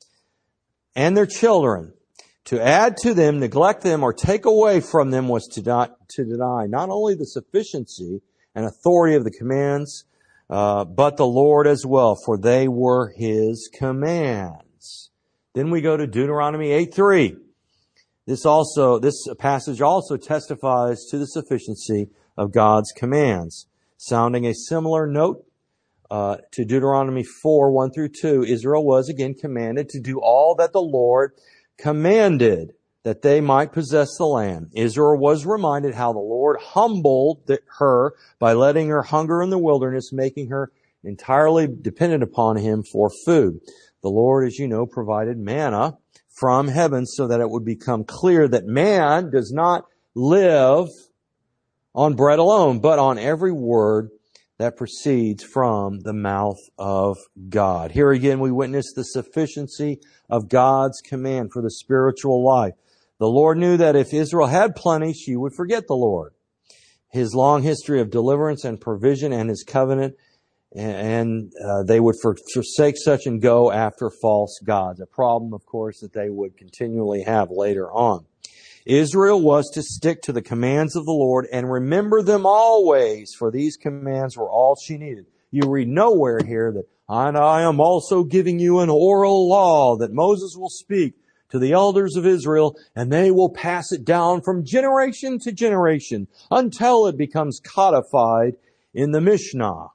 and their children. To add to them, neglect them, or take away from them was to deny not only the sufficiency and authority of the commands, but the Lord as well, for they were His commands. Then we go to Deuteronomy 8:3. This passage also testifies to the sufficiency of God's commands. Sounding a similar note to Deuteronomy 4:1-2, Israel was again commanded to do all that the Lord commanded, that they might possess the land. Israel was reminded how the Lord humbled her by letting her hunger in the wilderness, making her entirely dependent upon Him for food. The Lord, as you know, provided manna from heaven so that it would become clear that man does not live on bread alone, but on every word that proceeds from the mouth of God. Here again, we witness the sufficiency of God's command for the spiritual life. The Lord knew that if Israel had plenty, she would forget the Lord, His long history of deliverance and provision, and His covenant, and they would forsake such and go after false gods. A problem, of course, that they would continually have later on. Israel was to stick to the commands of the Lord and remember them always, for these commands were all she needed. You read nowhere here that, and I am also giving you an oral law that Moses will speak to the elders of Israel, and they will pass it down from generation to generation until it becomes codified in the Mishnah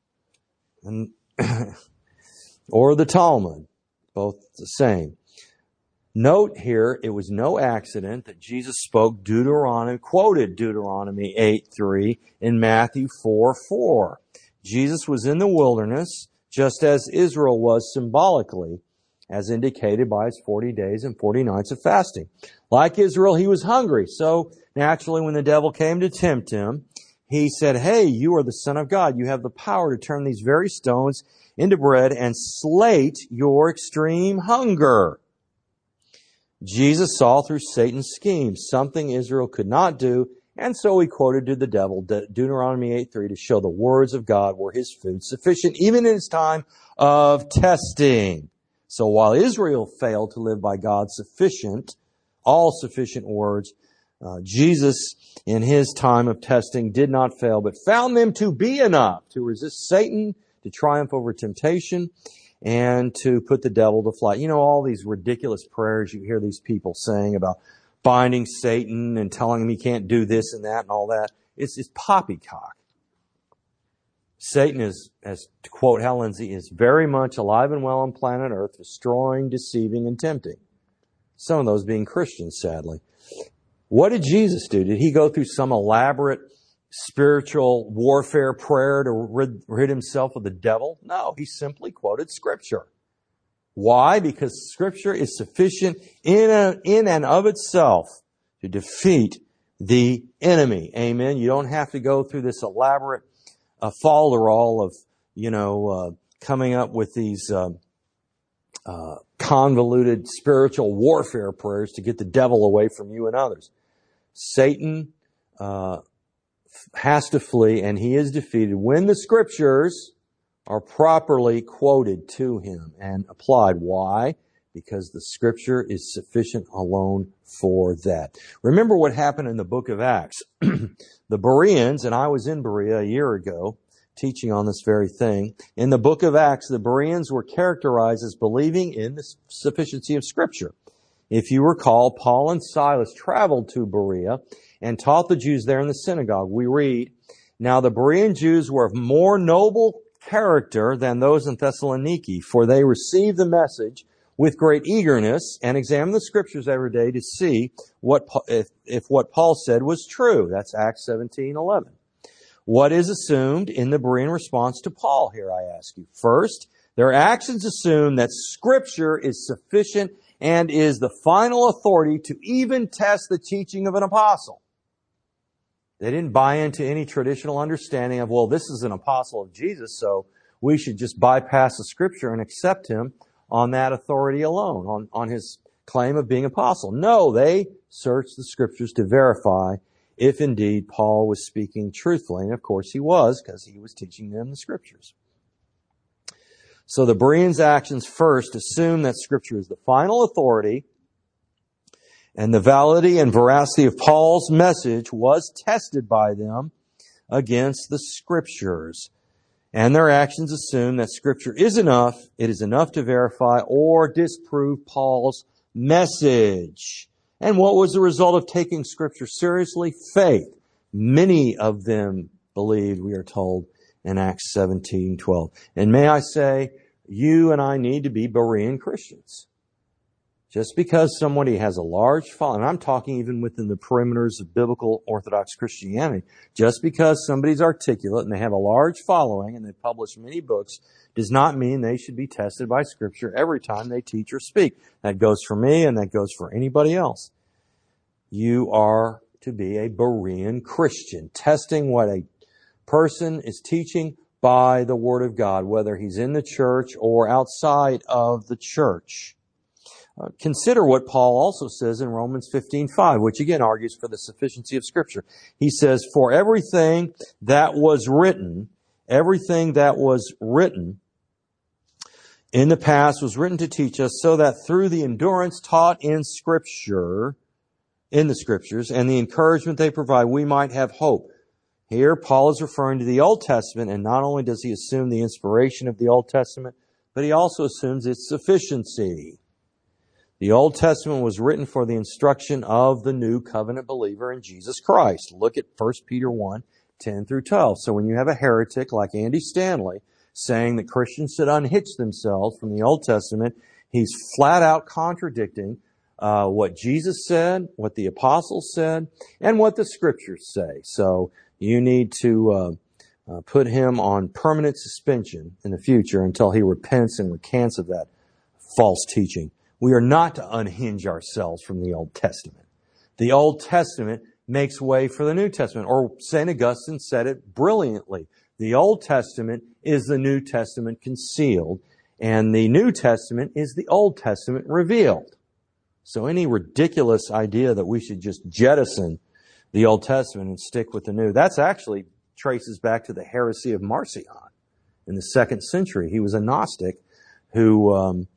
or the Talmud, both the same. Note here, it was no accident that Jesus quoted Deuteronomy 8:3 in Matthew 4:4. Jesus was in the wilderness, just as Israel was symbolically, as indicated by His 40 days and 40 nights of fasting. Like Israel, He was hungry. So naturally, when the devil came to tempt Him, He said, hey, you are the Son of God. You have the power to turn these very stones into bread and slate your extreme hunger. Jesus saw through Satan's schemes something Israel could not do, and so He quoted to the devil Deuteronomy 8:3 to show the words of God were His food, sufficient even in His time of testing. So while Israel failed to live by God's all sufficient words, Jesus, in his time of testing, did not fail, but found them to be enough to resist Satan, to triumph over temptation, and to put the devil to flight. You know, all these ridiculous prayers you hear these people saying about binding Satan and telling him he can't do this and that and all that. It's poppycock. Satan is, as to quote Hal Lindsey, is very much alive and well on planet Earth, destroying, deceiving, and tempting. Some of those being Christians, sadly. What did Jesus do? Did he go through some elaborate spiritual warfare prayer to rid himself of the devil? No, he simply quoted Scripture. Why? Because Scripture is sufficient in and of itself to defeat the enemy. Amen. You don't have to go through this elaborate falderall of, coming up with these convoluted spiritual warfare prayers to get the devil away from you and others. Satan has to flee, and he is defeated when the Scriptures are properly quoted to him and applied. Why? Because the Scripture is sufficient alone for that. Remember what happened in the book of Acts. The Bereans, and I was in Berea a year ago teaching on this very thing. In the book of Acts, the Bereans were characterized as believing in the sufficiency of Scripture. If you recall, Paul and Silas traveled to Berea and taught the Jews there in the synagogue. We read, "Now the Berean Jews were of more noble character than those in Thessaloniki, for they received the message with great eagerness and examined the Scriptures every day to see if what Paul said was true." That's Acts 17:11. What is assumed in the Berean response to Paul here, I ask you? First, their actions assume that Scripture is sufficient and is the final authority to even test the teaching of an apostle. They didn't buy into any traditional understanding of, well, this is an apostle of Jesus, so we should just bypass the Scripture and accept him on that authority alone, on his claim of being apostle. No, they searched the Scriptures to verify if indeed Paul was speaking truthfully. And of course he was, because he was teaching them the Scriptures. So the Bereans' actions first assume that Scripture is the final authority, and the validity and veracity of Paul's message was tested by them against the Scriptures. And their actions assume that Scripture is enough, it is enough to verify or disprove Paul's message. And what was the result of taking Scripture seriously? Faith. Many of them believed, we are told in Acts 17:12. And may I say, you and I need to be Berean Christians. Just because somebody has a large following, and I'm talking even within the perimeters of biblical Orthodox Christianity, just because somebody's articulate and they have a large following and they publish many books does not mean they should be tested by Scripture every time they teach or speak. That goes for me and that goes for anybody else. You are to be a Berean Christian, testing what a person is teaching by the Word of God, whether he's in the church or outside of the church. Consider what Paul also says in Romans 15:5, which again argues for the sufficiency of Scripture. He says, "For everything that was written in the past was written to teach us, so that through the endurance taught in the Scriptures, and the encouragement they provide, we might have hope." Here, Paul is referring to the Old Testament, and not only does he assume the inspiration of the Old Testament, but he also assumes its sufficiency. The Old Testament was written for the instruction of the new covenant believer in Jesus Christ. Look at 1 Peter 1:10-12. So when you have a heretic like Andy Stanley saying that Christians should unhitch themselves from the Old Testament, he's flat out contradicting what Jesus said, what the apostles said, and what the Scriptures say. So you need to put him on permanent suspension in the future until he repents and recants of that false teaching. We are not to unhinge ourselves from the Old Testament. The Old Testament makes way for the New Testament. Or St. Augustine said it brilliantly. The Old Testament is the New Testament concealed, and the New Testament is the Old Testament revealed. So any ridiculous idea that we should just jettison the Old Testament and stick with the New, that's actually traces back to the heresy of Marcion in the 2nd century. He was a Gnostic who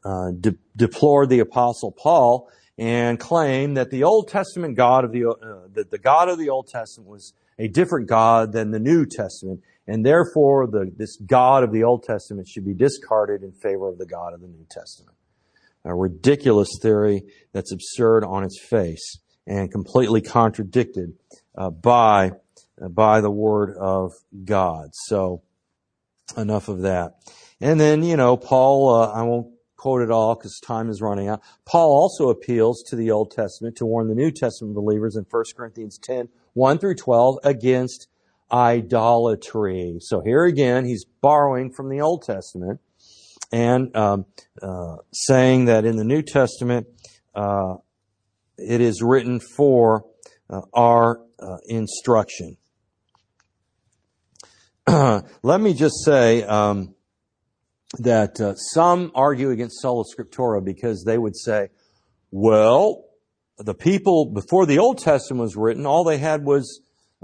deplored the Apostle Paul and claimed that the Old Testament God of that the God of the Old Testament was a different God than the New Testament, and therefore this God of the Old Testament should be discarded in favor of the God of the New Testament. A ridiculous theory that's absurd on its face and completely contradicted by the Word of God. So, enough of that. And then, Paul, I won't quote it all because time is running out. Paul also appeals to the Old Testament to warn the New Testament believers in 1 Corinthians 10, 1 through 12 against idolatry. So here again, he's borrowing from the Old Testament and saying that in the New Testament, it is written for our instruction. Let me just say that some argue against sola scriptura because they would say, well, the people before the Old Testament was written, all they had was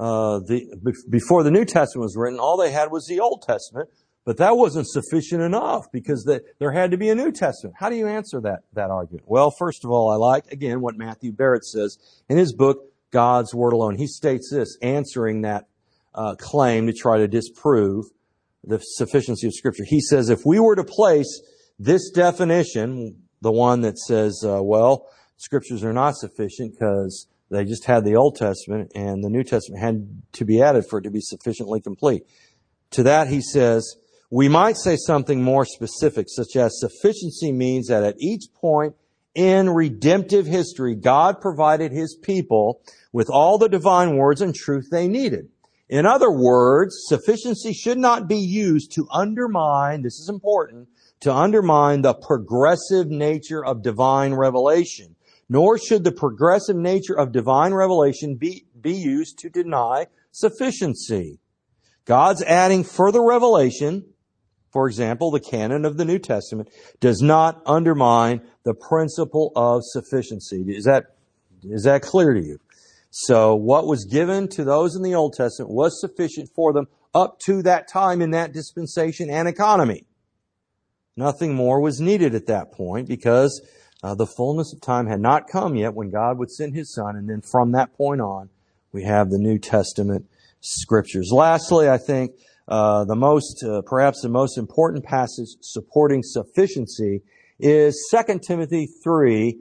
before the New Testament was written, all they had was the Old Testament, but that wasn't sufficient enough because there had to be a New Testament. How do you answer that argument? Well, first of all, I like, again, what Matthew Barrett says in his book, God's Word Alone. He states this, answering that claim to try to disprove the sufficiency of Scripture. He says, if we were to place this definition, the one that says, Scriptures are not sufficient because they just had the Old Testament and the New Testament had to be added for it to be sufficiently complete. To that, he says, we might say something more specific, such as sufficiency means that at each point in redemptive history, God provided His people with all the divine words and truth they needed. In other words, sufficiency should not be used to undermine, this is important, to undermine the progressive nature of divine revelation. Nor should the progressive nature of divine revelation be used to deny sufficiency. God's adding further revelation, for example, the canon of the New Testament, does not undermine the principle of sufficiency. Is that clear to you? So what was given to those in the Old Testament was sufficient for them up to that time in that dispensation and economy. Nothing more was needed at that point because the fullness of time had not come yet when God would send His Son. And then from that point on, we have the New Testament Scriptures. Lastly, I think perhaps the most important passage supporting sufficiency is 2 Timothy 3,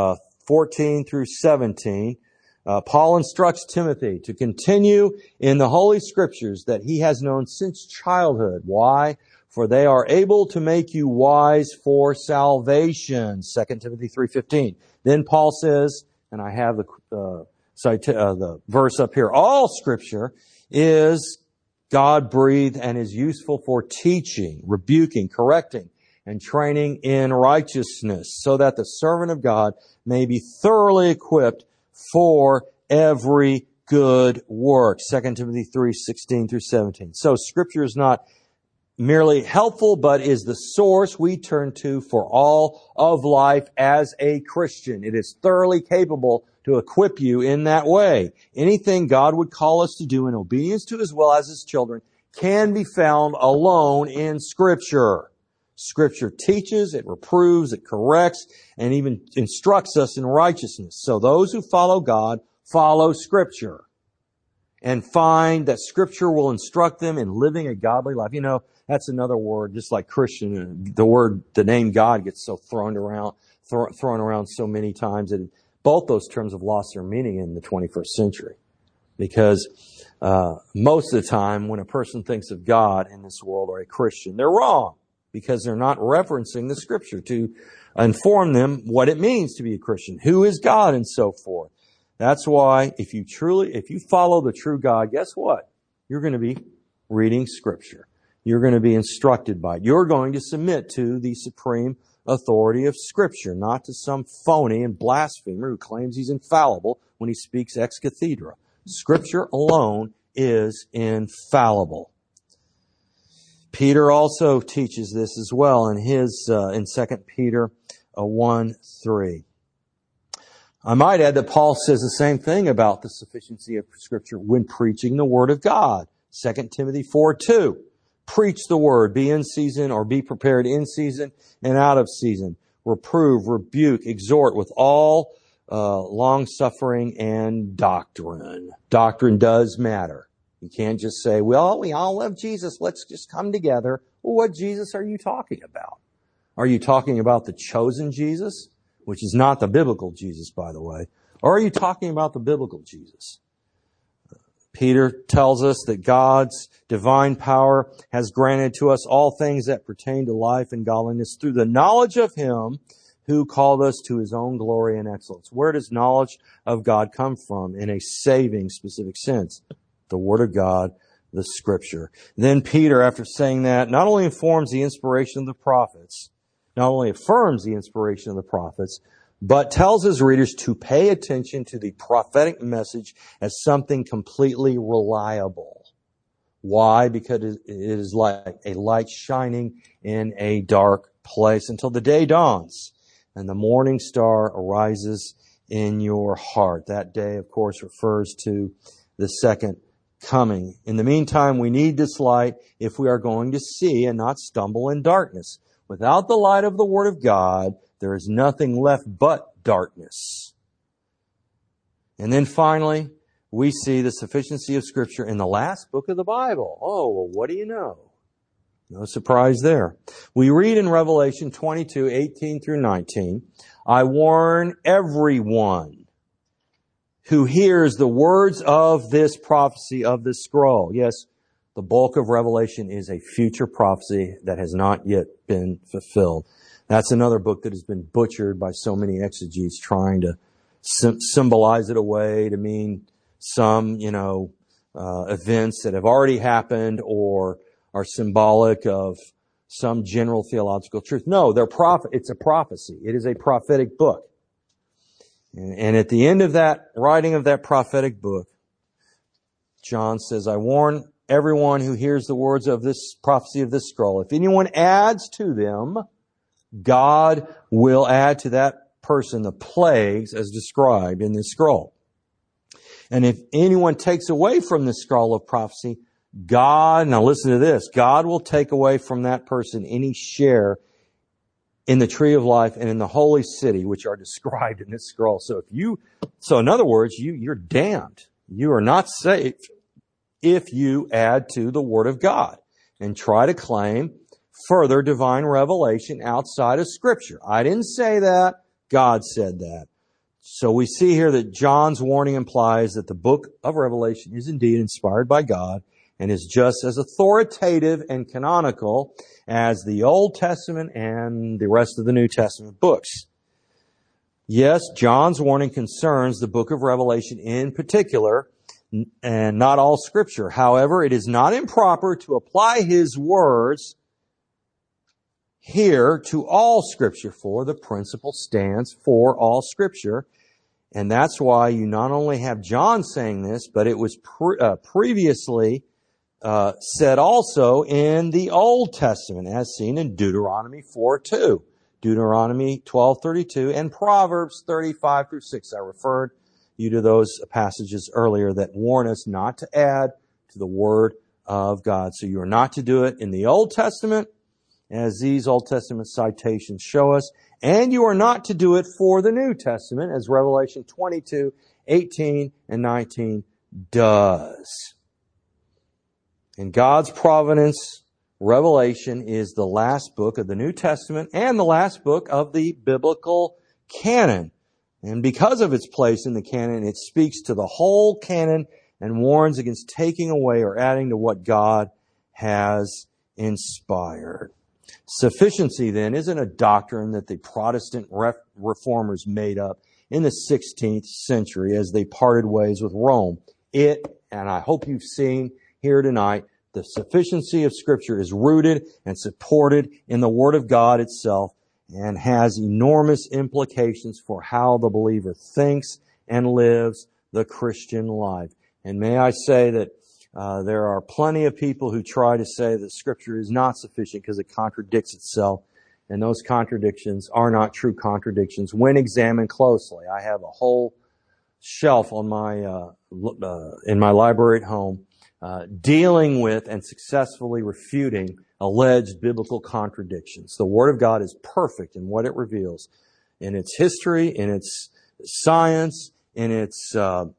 14 through 17. Paul instructs Timothy to continue in the Holy Scriptures that he has known since childhood. Why? For they are able to make you wise for salvation. 2 Timothy 3:15. Then Paul says, and I have the verse up here, all Scripture is God-breathed and is useful for teaching, rebuking, correcting, and training in righteousness, so that the servant of God may be thoroughly equipped for every good work. 2 Timothy 3:16 through 17. So Scripture is not merely helpful, but is the source we turn to for all of life as a Christian. It is thoroughly capable to equip you in that way. Anything God would call us to do in obedience to His will as His children can be found alone in Scripture. Scripture teaches, it reproves, it corrects, and even instructs us in righteousness. So those who follow God follow Scripture and find that Scripture will instruct them in living a godly life. That's another word, just like Christian. The name God gets so thrown around so many times that both those terms have lost their meaning in the 21st century. Because most of the time when a person thinks of God in this world or a Christian, they're wrong. Because they're not referencing the Scripture to inform them what it means to be a Christian, who is God, and so forth. That's why if you follow the true God, guess what? You're going to be reading Scripture. You're going to be instructed by it. You're going to submit to the supreme authority of Scripture, not to some phony and blasphemer who claims he's infallible when he speaks ex cathedra. Scripture alone is infallible. Peter also teaches this as well in 2 Peter 1:3. I might add that Paul says the same thing about the sufficiency of Scripture when preaching the Word of God. 2 Timothy 4:2. Preach the word. Be in season or be prepared in season and out of season. Reprove, rebuke, exhort with all long-suffering and doctrine. Doctrine does matter. You can't just say, well, we all love Jesus. Let's just come together. Well, what Jesus are you talking about? Are you talking about the chosen Jesus, which is not the biblical Jesus, by the way? Or are you talking about the biblical Jesus? Peter tells us that God's divine power has granted to us all things that pertain to life and godliness through the knowledge of Him who called us to His own glory and excellence. Where does knowledge of God come from in a saving, specific sense? The Word of God, the Scripture. Then Peter, after saying that, not only informs the inspiration of the prophets, not only affirms the inspiration of the prophets, but tells his readers to pay attention to the prophetic message as something completely reliable. Why? Because it is like a light shining in a dark place until the day dawns and the morning star arises in your heart. That day, of course, refers to the second coming. In the meantime, we need this light if we are going to see and not stumble in darkness. Without the light of the Word of God, there is nothing left but darkness. And then finally, we see the sufficiency of Scripture in the last book of the Bible. Oh, well, what do you know? No surprise there. We read in Revelation 22:18 through 19, I warn everyone who hears the words of this prophecy of this scroll. Yes, the bulk of Revelation is a future prophecy that has not yet been fulfilled. That's another book that has been butchered by so many exegetes trying to symbolize it away to mean some, events that have already happened or are symbolic of some general theological truth. No, it's a prophecy. It is a prophetic book. And at the end of that writing of that prophetic book, John says, I warn everyone who hears the words of this prophecy of this scroll. If anyone adds to them, God will add to that person the plagues as described in this scroll. And if anyone takes away from this scroll of prophecy, now listen to this, God will take away from that person any share in the tree of life and in the holy city, which are described in this scroll. So in other words, you're damned. You are not saved if you add to the Word of God and try to claim further divine revelation outside of Scripture. I didn't say that. God said that. So we see here that John's warning implies that the book of Revelation is indeed inspired by God and is just as authoritative and canonical as the Old Testament and the rest of the New Testament books. Yes, John's warning concerns the book of Revelation in particular, and not all Scripture. However, it is not improper to apply his words here to all Scripture, for the principle stands for all Scripture. And that's why you not only have John saying this, but it was previously said also in the Old Testament, as seen in Deuteronomy 4:2, Deuteronomy 12:32, and Proverbs 35 through 6. I referred you to those passages earlier that warn us not to add to the Word of God. So you are not to do it in the Old Testament, as these Old Testament citations show us, and you are not to do it for the New Testament, as Revelation 22:18 and 19 does. In God's providence, Revelation is the last book of the New Testament and the last book of the biblical canon. And because of its place in the canon, it speaks to the whole canon and warns against taking away or adding to what God has inspired. Sufficiency, then, isn't a doctrine that the Protestant reformers made up in the 16th century as they parted ways with Rome. And I hope you've seen here tonight, the sufficiency of Scripture is rooted and supported in the Word of God itself and has enormous implications for how the believer thinks and lives the Christian life. And may I say that there are plenty of people who try to say that Scripture is not sufficient because it contradicts itself, and those contradictions are not true contradictions when examined closely. I have a whole shelf on my in my library at home dealing with and successfully refuting alleged biblical contradictions. The Word of God is perfect in what it reveals, in its history, in its science, in its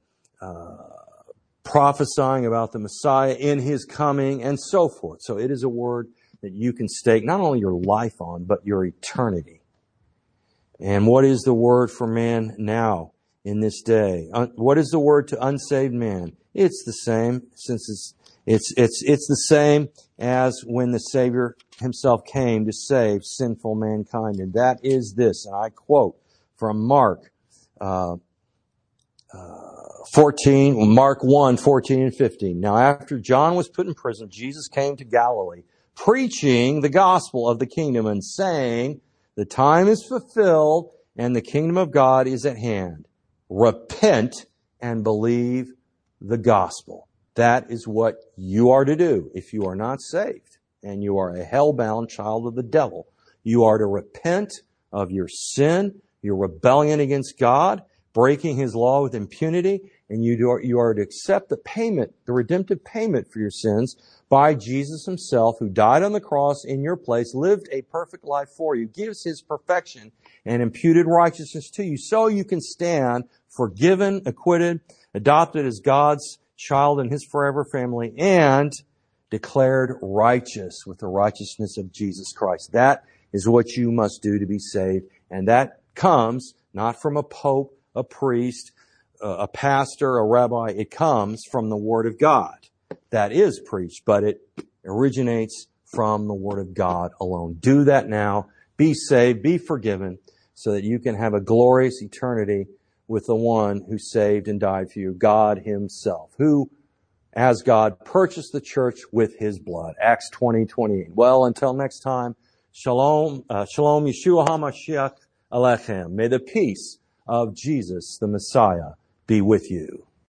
prophesying about the Messiah, in His coming, and so forth. So it is a Word that you can stake not only your life on, but your eternity. And what is the Word for man now in this day? What is the Word to unsaved man? It's the same, since it's the same as when the Savior Himself came to save sinful mankind. And that is this, and I quote from Mark 1, 14 and 15. Now after John was put in prison, Jesus came to Galilee, preaching the gospel of the kingdom and saying, the time is fulfilled and the kingdom of God is at hand. Repent and believe the gospel. That is what you are to do if you are not saved and you are a hell-bound child of the devil. You are to repent of your sin, your rebellion against God, breaking His law with impunity, and you are to accept the payment, the redemptive payment for your sins by Jesus Himself, who died on the cross in your place, lived a perfect life for you, gives His perfection and imputed righteousness to you, so you can stand forgiven, acquitted, adopted as God's child in His forever family, and declared righteous with the righteousness of Jesus Christ. That is what you must do to be saved, and that comes not from a pope, a priest, a pastor, a rabbi. It comes from the Word of God. That is preached, but it originates from the Word of God alone. Do that now. Be saved, be forgiven, so that you can have a glorious eternity with the one who saved and died for you, God Himself, who, as God, purchased the church with His blood. Acts 20:28. Well, until next time, Shalom, Shalom, Yeshua HaMashiach Alechem. May the peace of Jesus, the Messiah, be with you.